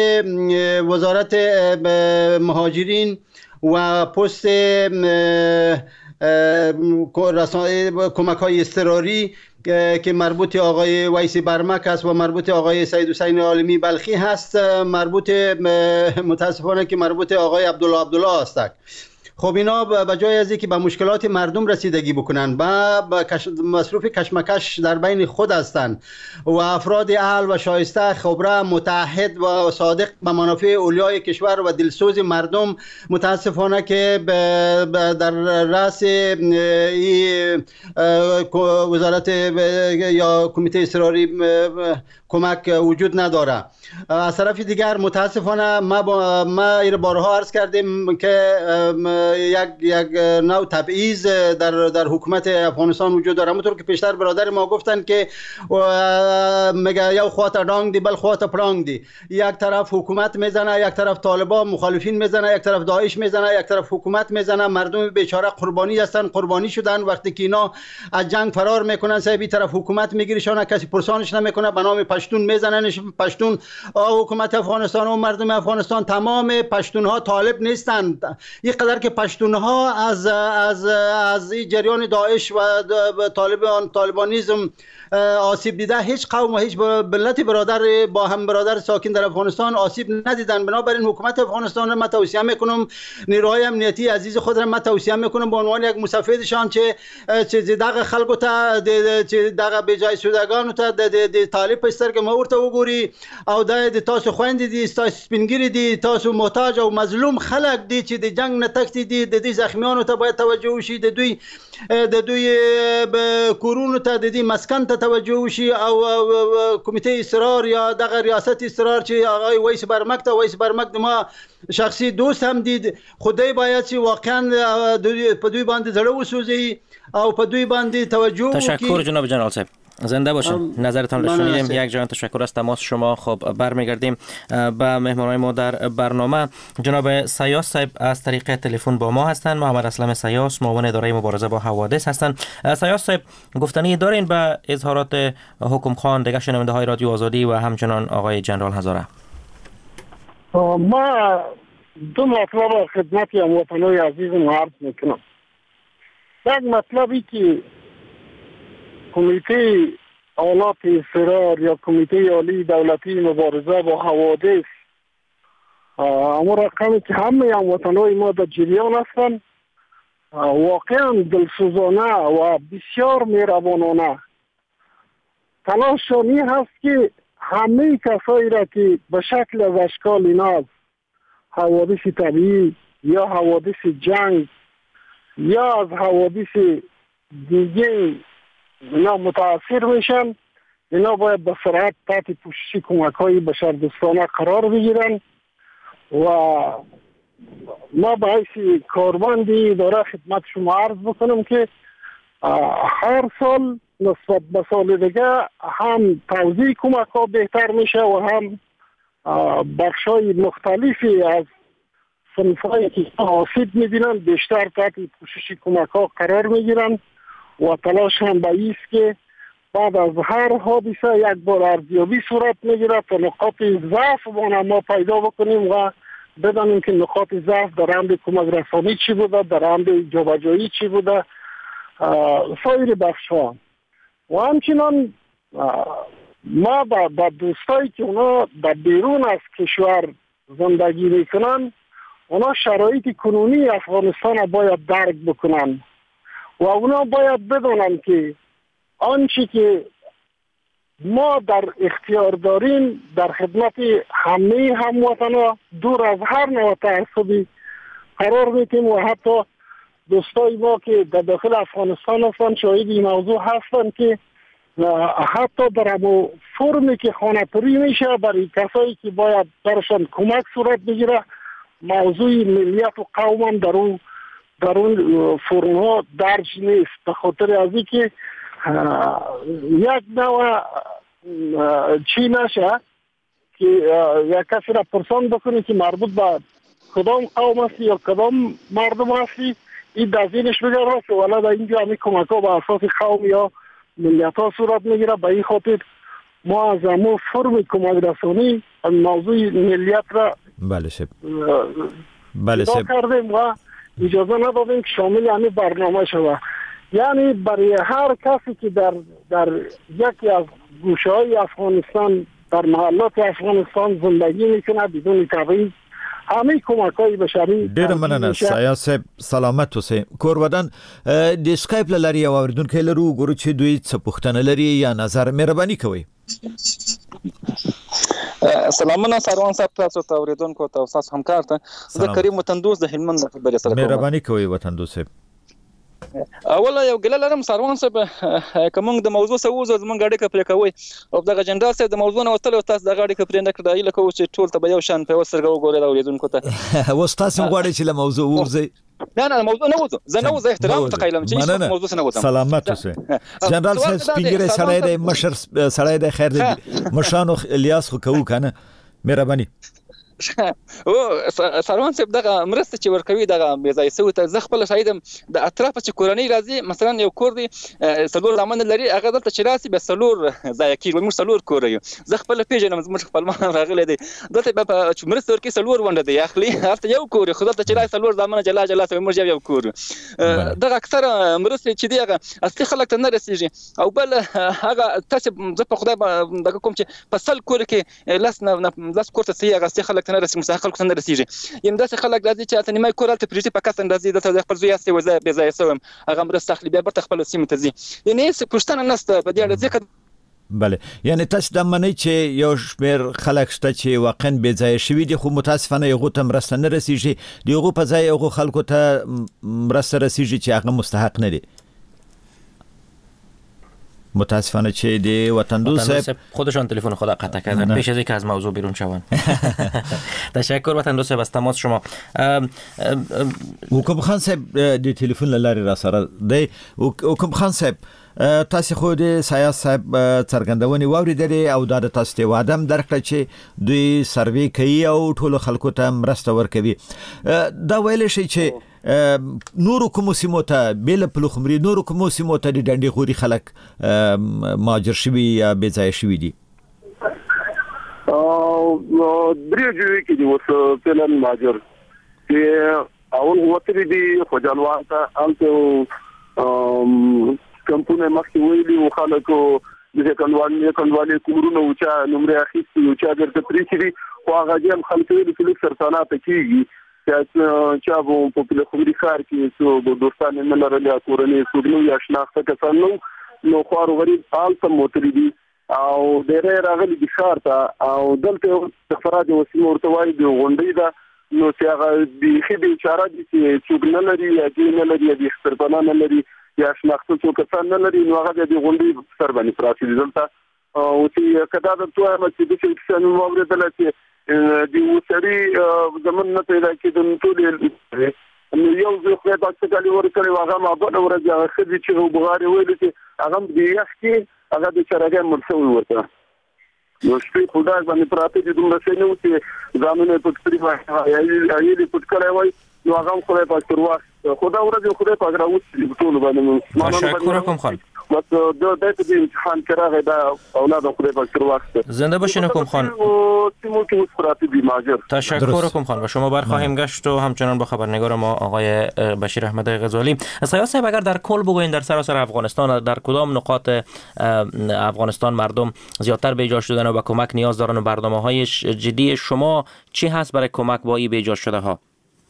وزارت مهاجرین و پست کمک های اضطراری که مربوط آقای ویس برمک است و مربوط آقای سید حسین عالمی بلخی هست، مربوط متاسفانه که مربوط آقای عبدالله است. خب اینا به جای از اینکه به مشکلات مردم رسیدگی بکنن به مصروف کشمکش در بین خود هستند و افراد اهل و شایسته خبره متحد و صادق به منافع اولیای کشور و دلسوز مردم متاسفانه که در رأس وزارت یا کمیته اضطراری کمک وجود نداره. از طرف دیگر متاسفانه ما این بارها عرض کردیم که یک نوع تبعیض در حکومت افغانستان وجود داره. همونطور که پیشتر برادر ما گفتن که میگه یو خواته دانگ دی بل خواته پرانگ دی، یک طرف حکومت میزنه، یک طرف طالبان مخالفین میزنه، یک طرف داعش میزنه، یک طرف حکومت میزنه. مردم بیچاره قربانی هستن، قربانی شدن. وقتی که اینا از جنگ فرار میکنن صاحب طرف حکومت میگیرشون، کسی پرسانش نمیکنه، به نام پشتون میزننش. پشتون حکومت افغانستان و مردم افغانستان تمام پشتون ها طالب نیستند. این قدر که پشتون ها از جریان داعش و طالبانیزم آسیب دیده، هیچ قوم و هیچ ملت برادر با هم برادر ساکن در افغانستان آسیب ندیدن. بنابراین حکومت افغانستان را من توصیه میکنم، نیروهای امنیتی عزیز خود را من توصیه میکنم به عنوان یک مسافرشان که دغه خلکو ته دغه بجای شدگان ته د طالب پستر که ما ورته وګوري او د تاسو خويند دي، تاسو سپینګری دي، تاسو محتاج او مظلوم خلک دي چې د جنگ نه تکتی دي. د دې زخمیانو ته باید توجه وشي، د دوی کورونو ته، د دې مسکن ته توجه وشي او کمیته اصرار یا دغه ریاست اصرار چې آقای ویس برمک ته، ویس برمک د ما شخصي دوست هم دید، خدای باید چې واقعا په دوی باندې زړه وسوځي او په دوی باندې توجه وکړي. تشکر جناب جنرال صاحب، زنده باشین. نظرتان را شنیدیم. یک جان تشکر از تماس شما. خب برمیگردیم به مهمانای ما در برنامه. جناب سیاس صاحب از طریق تلفن با ما هستند. محمد اسلم سیاس، معاون اداره مبارزه با حوادث هستند. سیاس صاحب، گفتنی دارین به اظهارات حکم خان، دیگر شنونده های رادیو آزادی و همچنان آقای جنرال هزاره؟ ما دو مطلب خدمت هموطنان عزیزم عرض میکنم. یک مطلبی که کمیته آلات اضطرار یا کمیته عالی دولتی مبارزه با حوادث، اما رقمی که همه هموطنان ما در جریان هستند، واقعا دلسوزانه و بسیار مهربانانه تلاشانی هست که همه کسایی را که به شکل از اشکال اینا، حوادث طبیعی یا حوادث جنگ یا از حوادث دیگه اینا متاثر میشن، اینا باید به سرعت تحت پوشش کمک‌های بشردوستانه قرار بگیرن. و ما به حیث کارمند اداره خدمت شما عرض بکنم که هر سال نسبت به سال دیگه هم توزیع کمک‌ها بهتر میشه و هم بخش‌های مختلفی از صنف‌هایی که آسیب می‌بینن بیشتر تحت پوشش کمک‌ها قرار میگیرن و تلاش هم به ایست که بعد از هر حادثه یک بار ارزیابی صورت میگیره تا نقاط ضعف ما پیدا بکنیم و بدانیم که نقاط ضعف در امر کمک رسانی چی بوده، در امر جابجایی چی بوده، سایر بخش‌ها. و همچنان ما با دوستایی که اونا در بیرون از کشور زندگی میکنن، اونا شرایط کنونی افغانستان باید درک بکنن و اونا باید بدونن که آنچه که ما در اختیار داریم در خدمت همه هموطنان دور از هر نوع تعصبی قرار میدیم و حتی دوستای ما که در داخل افغانستان هستن شاهد این موضوع هستن که حتی در همون فرمی که خانه‌پوری میشه برای کسایی که باید برشان کمک صورت بگیره، موضوع ملیت و قوم هم در اون فرم ها درج نیست، به خاطر از اینکه یک نوع چی نشه که یک کسی را پرسان بکنی که مربوط به کدام قوم هستی یا کدام مردم هستی، این در ذهنش بگره که ولی در اینجا همین کمک ها به اساس قوم یا ملیت ها صورت میگیره. به این خاطر ما از همون فرم کمک رسانی موضوع ملیت را بله شب کردیم و اجازه ندادیم که شامل همین برنامه شود. یعنی برای هر کسی که در یکی از گوشه‌های افغانستان در محلات افغانستان زندگی میکنه بدون تبعیض همه کمک‌های بشری ډیر مننه سایه صاحب سلامت اوسئ. کورودن د اسکایپ لري او اوریدونکو لرو ګورو چې دوی څه پوښتنه لري یا نظر مهرباني کوئ. سلامونه سروان صاحب تاسو ته اوریدونکو ته او تاسو همکار ته زه کریم وطندوس د هلمند خبرې سره کوم. مهرباني کوئ وطندوس صاحب. اوله یو ګله لرم سروان صاحب کوم د موضوع سوزو زمونږ اړیکه پرې کوي او دغه جنرال صاحب د موضوع نه وتل او تاسو دغه اړیکه پرې نه کړی لکه چې ټول ته به یو شان په وسرګو ګورې دا اوریدونکو ته وستاسو غواړي چې له موضوع ورځي. نه موضوع نه وځو زه نه وځه احترام تقیلم چې موضوع نه وځم. سلامت اوسئ. جنرال صاحب سپینګری سړی دی مشر سړی دی خیر دی مشانو الیاس خو کوو کنه مهرباني. او سروان صاحب دغه مرسته چې ورکوي دغه بيځای سو ته زه خپل شاهدم د اطراف چې کورنۍ راځي مثلا یو کور دی سلور لمن لري هغه دلته چې راسي به سلور ځای کې موږ سلور کور یو زه خپل پیژنم زموږ خپل ما راغلی دی دلته به چې مرسته ورکي سلور ونده دی اخلي هفته یو کور خو دلته چې راسي سلور ځامنه جلا سوي موږ یو کور دغه اکثر مرسته چې دی هغه اصلي خلک ته نه رسیږي او بل هغه تاسو زه په خدای دغه کوم چې په سل کور کې لاس کور ته سي هغه اصلي خلک نه رسي مستحق خلک نه رسیږي یم داسې خلک راځي چې اته نیمه کورالته پریټي پاکستان راځي د خپل زوی استه وځي به ځای سوم هغه مرسته اخلي بیا برته خپل سیمه ته ځي یعنی څه پښتنه نسته په دې اړه ځکه بله یعنی تاسو د منی چې یو شمیر خلک شته چې واقعا بې ځای شوي دي خو متاسفانه یو ته مرسته نه رسیږي دیغه په ځای یو خلکو ته مرسته رسیږي چې هغه مستحق نه دي. متاسفانه چې دی وطندوس خودشان تلفن خود قطع کردن پیش از اینکه از موضوع بیرون شوند. تشکر وطندوس از تماس شما. حکم خان صاحب د تلفن لاري را سره دی. حکم خان صاحب تاسو خو د سایه صاحب څرګندونې واوریدلې او دا تاسو ته وادم درکړه چې دوی سروې کوي او ټول خلکو ته مرسته ورکوي. دا ویل شي چې نور کوم سیمو ته بل پلوخمري نور کوم سیمو ته د ډنډي غوري خلک ماجر شوي یا بې ځای شوي دي. درېږي کې د وسه پلان ماجر چې اول وته دي خجالوان ته انته کمپونه مخکې ویلي او خلکو د کنوالي کورونه او چا نمبر اخیستي او چا درته پریچري خو هغه هم خلک ویلي چې سرطانات کیږي چې ابو په پلوخمري ښار کې څو دوستان نه لري کورنۍ سودنو یا شناخته کسان نو خور غریب حال ته موتري دي او ډېر راغلي د ښار ته او دلته سفراج وسیمه ورته وایي د غونډې ده نو چې هغه د خېدي چاره دي چې څوک نه لري یا دې نه لري د سرطان نه لري یا شناخته څو کسان نه لري نو هغه د غونډې سر باندې پراته دي دلته او چې کدا د توه چې د څه نو اوریدل چې د وسري زمون نه پیدا کېدون ټول یو ځل خو د اکسکالي ورکړی واغه ما په ورځ هغه خدي چې وبغاري ویل چې هغه د یخ کې هغه د چرګه مرسوي ورته نو شپې خدای باندې پراته دي دومره څه نه و چې ځانونه پټ کړی وای یې دې پټ کړی وای نو هغه خدای پاک تر وخت خدای ورځ خدای پاک راوځي ټول باندې تشکر کوم خان د دې امتحان کراغه دا اولاد خدای پاک تر وخت زنده باشین حکم خان. تشکر حکم خان و شما برخواهیم گشت و همچنان با خبرنگار ما آقای بشیر احمد غزالی. سایه صاحب اگر در کل بگوین در سراسر افغانستان در کدام نقاط افغانستان مردم زیادتر به ایجاد شدن و به کمک نیاز دارن و برنامه‌های جدی شما چی هست برای کمک با این به ایجاد شده ها؟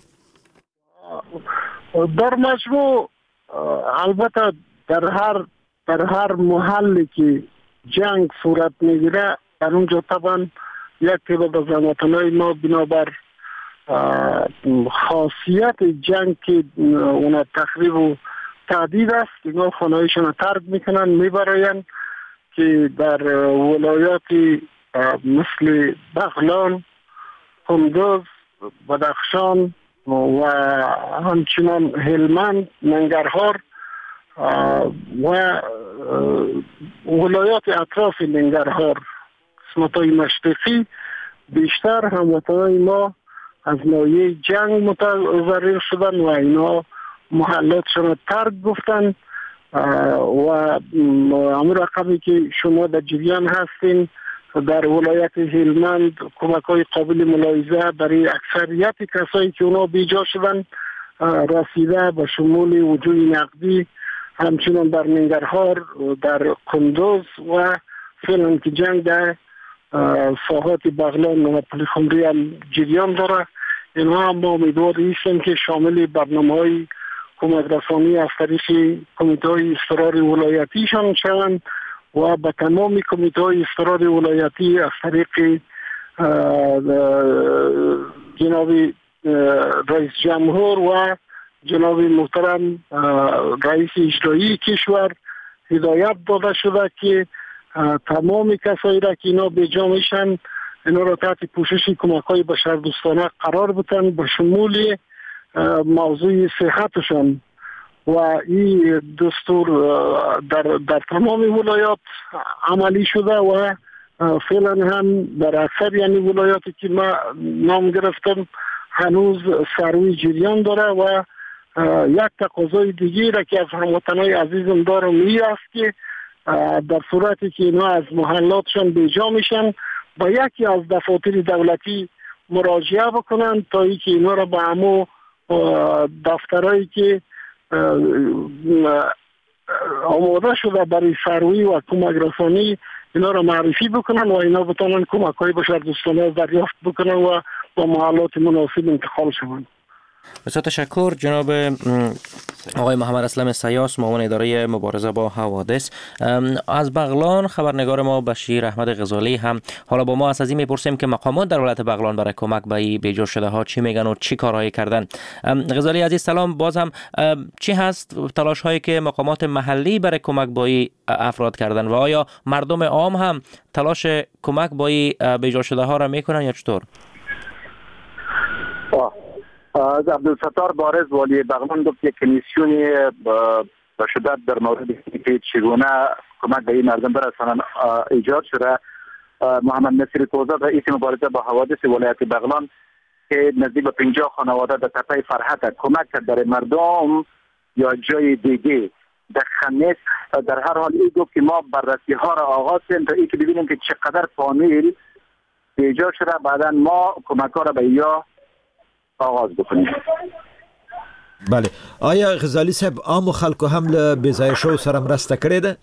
در مجموع البته در هر محلی که جنگ صورت میگیره در اونجا طبعا یک تعداد از هموطنان ما بنابر خاصیت جنگ که اونا تخریب و تعدید است که اینا خانهایشان رو ترک میکنن میبراین که در ولایات مثل بغلان، کندوز، بدخشان و همچنان هلمند، ننگرهار و ولایات اطراف ننگرهار قسمت‌های مشرقی بیشتر هموطنان ما از ناحیه جنگ متضرر شدن و اینا محلاتشون ترک گفتن و همون رقمی که شما در جریان هستین در ولایت هلمند کمک‌های قابل ملاحظه برای اکثریت کسایی که اونا بیجا شدن رسیده به شمول وجود نقدی همچنین در ننگرهار در کندوز و فعلا که جنگ در ساحات بغلان و پلیخمری هم جریان داره. اینها هم امیدوار هستیم که شامل برنامه‌های کمک رسانی از طریق کمیته‌های اضطراری ولایتیشان شوند و به تمام کمیته‌های اضطراری ولایتی از طریق جناب رئیس جمهور و جناب محترم رئیس اجرایی کشور هدایت داده شده که تمام کسایی را که اینا به جا میشن اینا را تحت پوشش کمک‌های بشردوستانه قرار بدن به شمول موضوع صحتشان و این دستور در تمام ولایات عملی شده و فعلا هم در اکثر یعنی ولایاتی که ما نام گرفتم هنوز سروی جریان داره و یک تقاضای دیگه را که از هموطنای عزیزم دارم این است که در صورتی که اینا از محلاتشان بیجا میشن با یکی از دفاتر دولتی مراجعه بکنن تا اینکه اینا را به همو دفترهایی که آماده شده برای سروی و کمک رسانی اینا را معرفی بکنن و اینا بتونن کمک های بشردوستانه دریافت بکنن و با محلات مناسب انتقال شوند. بسیار تشکر جناب آقای محمد اسلم سیاس، معاون اداره مبارزه با حوادث. از بغلان خبرنگار ما بشیر احمد غزالی هم حالا با ما از این میپرسیم که مقامات در ولایت بغلان برای کمک به بیجا شده ها چی میگن و چی کارهایی کردن. غزالی عزیز سلام، باز هم چی هست تلاش هایی که مقامات محلی برای کمک با افراد کردن و آیا مردم عام هم تلاش کمک با بیجا شده ها را میکنن یا چطور؟ از عبدالستار بارز والی بغلان گفت یک کمیسیونی به شدت در مورد که چگونه کمک به این مردم برسانند ایجاد شده. محمد نصیر توزه رئیس مبارزه با حوادث ولایت بغلان که نزدیک به 50 خانواده در تپه فرحت کمک کرد در مردم یا جای دیگه در خمیس. در هر حال این گفت که ما بررسی ها را آغاز کردیم تا اینکه ببینیم که چقدر فامیل ایجاد شده، بعدا ما کمک ها را به یا آغاز بکنیم. بله، آیا غزالی صاحب عام خلکو هم له بیزایشو سره مرسته کړې ده؟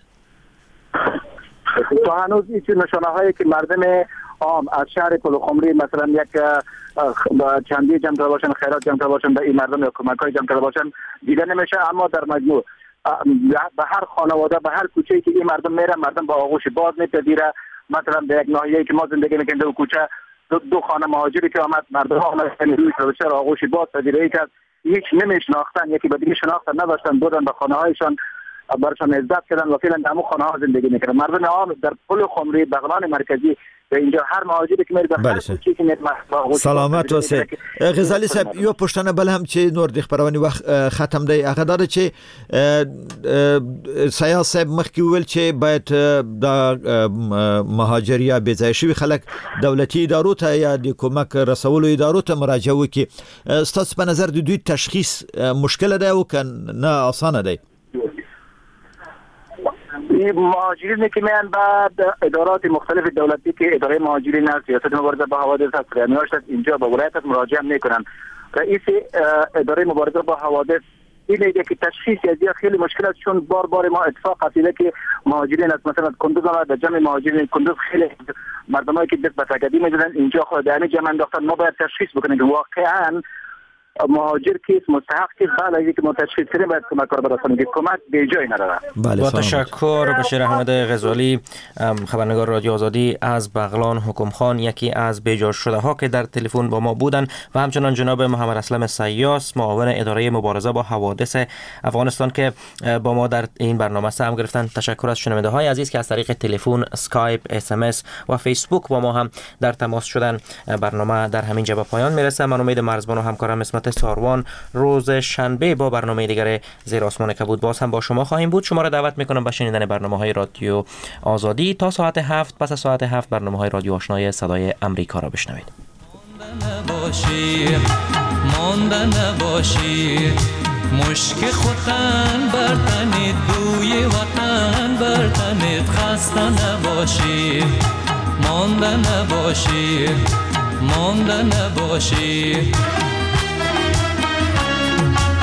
تو هنوز این نشانه هایی که مردم عام از شهر پلخمری مثلا یک چندی جمع کرده باشن، خیرات جمع کرده باشن، به این مردم یا کمک های جمع کرده باشن دیده نمیشه. اما در مجموع به هر خانواده، به هر کوچه‌ای که این مردم میره، مردم با آغوش باز میپذیره. مثلا در یک ناحیه‌ای که ما زندگی میکنیم در کوچه دو خانه مهاجری که آمد، مردم آمدن روی روشر آغوش باز پذیرایی کرد، هیچ نمیشناختن، یکی به دیگه شناختن نداشتن، بودن به خانه هایشان برشان عزت کردن و فعلا در همون خانه ها زندگی میکنن. مردم عام در پلخمری بغلان مرکزی و اینجا هر مهاجری که میره به هر کوچه‌ای که میره سلامت اوسه. غزالی صاحب یو پښتنه بل هم چې نور د خبرونه وخت ختم دی هغه دار چې سیاس صاحب مخکې ویل چې باید د مهاجریا بيځای شوی خلک دولتي ادارو ته یا د کومک رسولو ادارو ته مراجعه وکړي. ستاسو په نظر د دوی تشخیص مشکل دی او کنه آسانه دی؟ مهاجرین که میان بعد ادارات مختلف دولتی که اداره مهاجرین است، سیاست مبارزه با حوادث است، ریانیاش است، اینجا به ولایت مراجعه میکنن. رئیس اداره مبارزه با حوادث این ایده که تشخیص از خیلی مشکل است، چون بار ما اتفاق افتاده که مهاجرین است، مثلا کندوز در جمع مهاجرین کندوز خیلی مردمایی که دست به تکدی میزنن اینجا خود یعنی جمع انداختن. ما باید تشخیص بکنیم که واقعا مهاجر کیست، مستحق کیست. بعد از اینکه ما تشخیص کنیم باید کمک کار برسانیم که کمک به جای نداره. با تشکر بشیر احمد غزالی، خبرنگار رادیو آزادی از بغلان حکم خان، یکی از بیجا شده ها که در تلفن با ما بودن، و همچنان جناب محمد اسلم سیاس، معاون اداره مبارزه با حوادث افغانستان که با ما در این برنامه سهم گرفتن. تشکر از شنونده های عزیز که از طریق تلفن، اسکایپ، اس ام اس و فیسبوک با ما هم در تماس شدن. برنامه در همین جا به پایان میرسه. من امید مرزبان و همکارم اسمت ساروان روز شنبه با برنامه دیگر زیر آسمان کبود باز هم با شما خواهیم بود. شما را دعوت میکنم به شنیدن برنامه‌های رادیو آزادی تا ساعت 7. پس از ساعت 7 برنامه‌های رادیو آشنای صدای امریکا را بشنوید. مانده نباشی مشک خوتن بر تنت، بوی وطن بر تنت، خسته نباشی مانده نباشی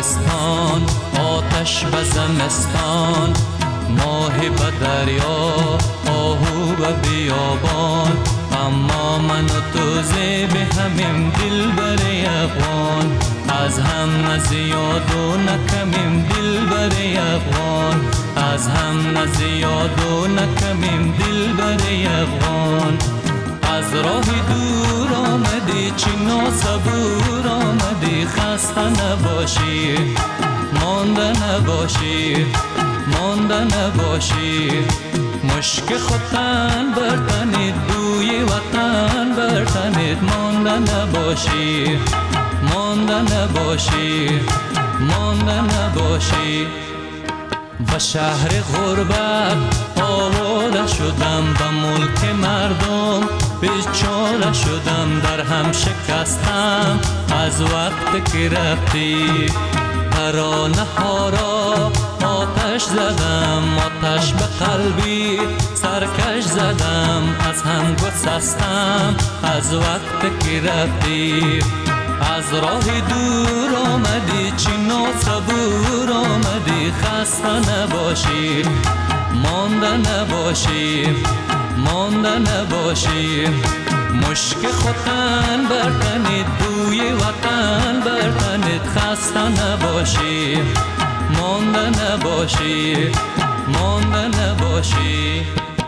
تابستان، آتش به زمستان، ماه به دریا، آهو به بیابان، اما من و تو زیب همیم دل بر افغان، از هم نزیاد و نکمیم دل بر افغان، از هم نزیاد و نکمیم دل بر افغان. از راه دور آمدی چینا صبور آمدی، خسته نباشی مانده نباشی مانده نباشی، مشک خودتن برتنید بوی وطن برتنید، مانده نباشی مانده نباشی مانده نباشی. به شهر غربت آواره شدم، به ملک مردم بیچاره شدم، در هم شکستم از وقت که رفتی. ترانه ها را آتش زدم، آتش به قلبی سرکش زدم، از هم گسستم از وقت که رفتی. از راه دور آمدی چینا صبور آمدی، خسته نباشی مانده نباشی مانده نباشی، مشک خودتن برتنید بوی وطن برتنید، خسته نباشی مانده نباشی مانده نباشی.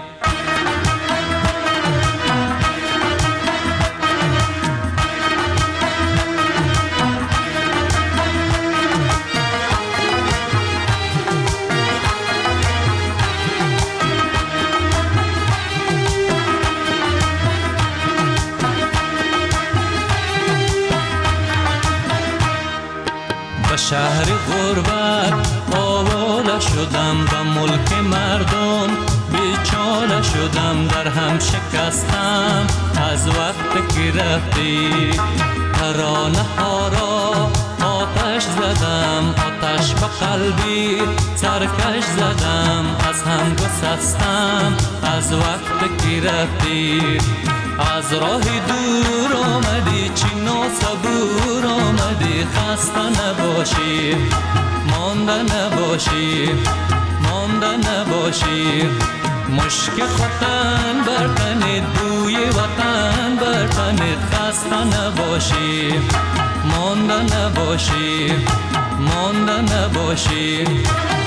به شهر غربت آواره شدم، به ملک مردم بیچاره شدم، در هم شکستم از وقت که رفتی. ترانه ها را آتش زدم، آتش به قلبی سرکش زدم، از هم گسستم از وقت که رفتی. از راه دور آمدی چینا صبور آمدی، خسته نباشی مانده نباشی مانده نباشی، مشک خودتن برتنید بوی وطن برتنید، خسته نباشی مانده نباشی مانده نباشی.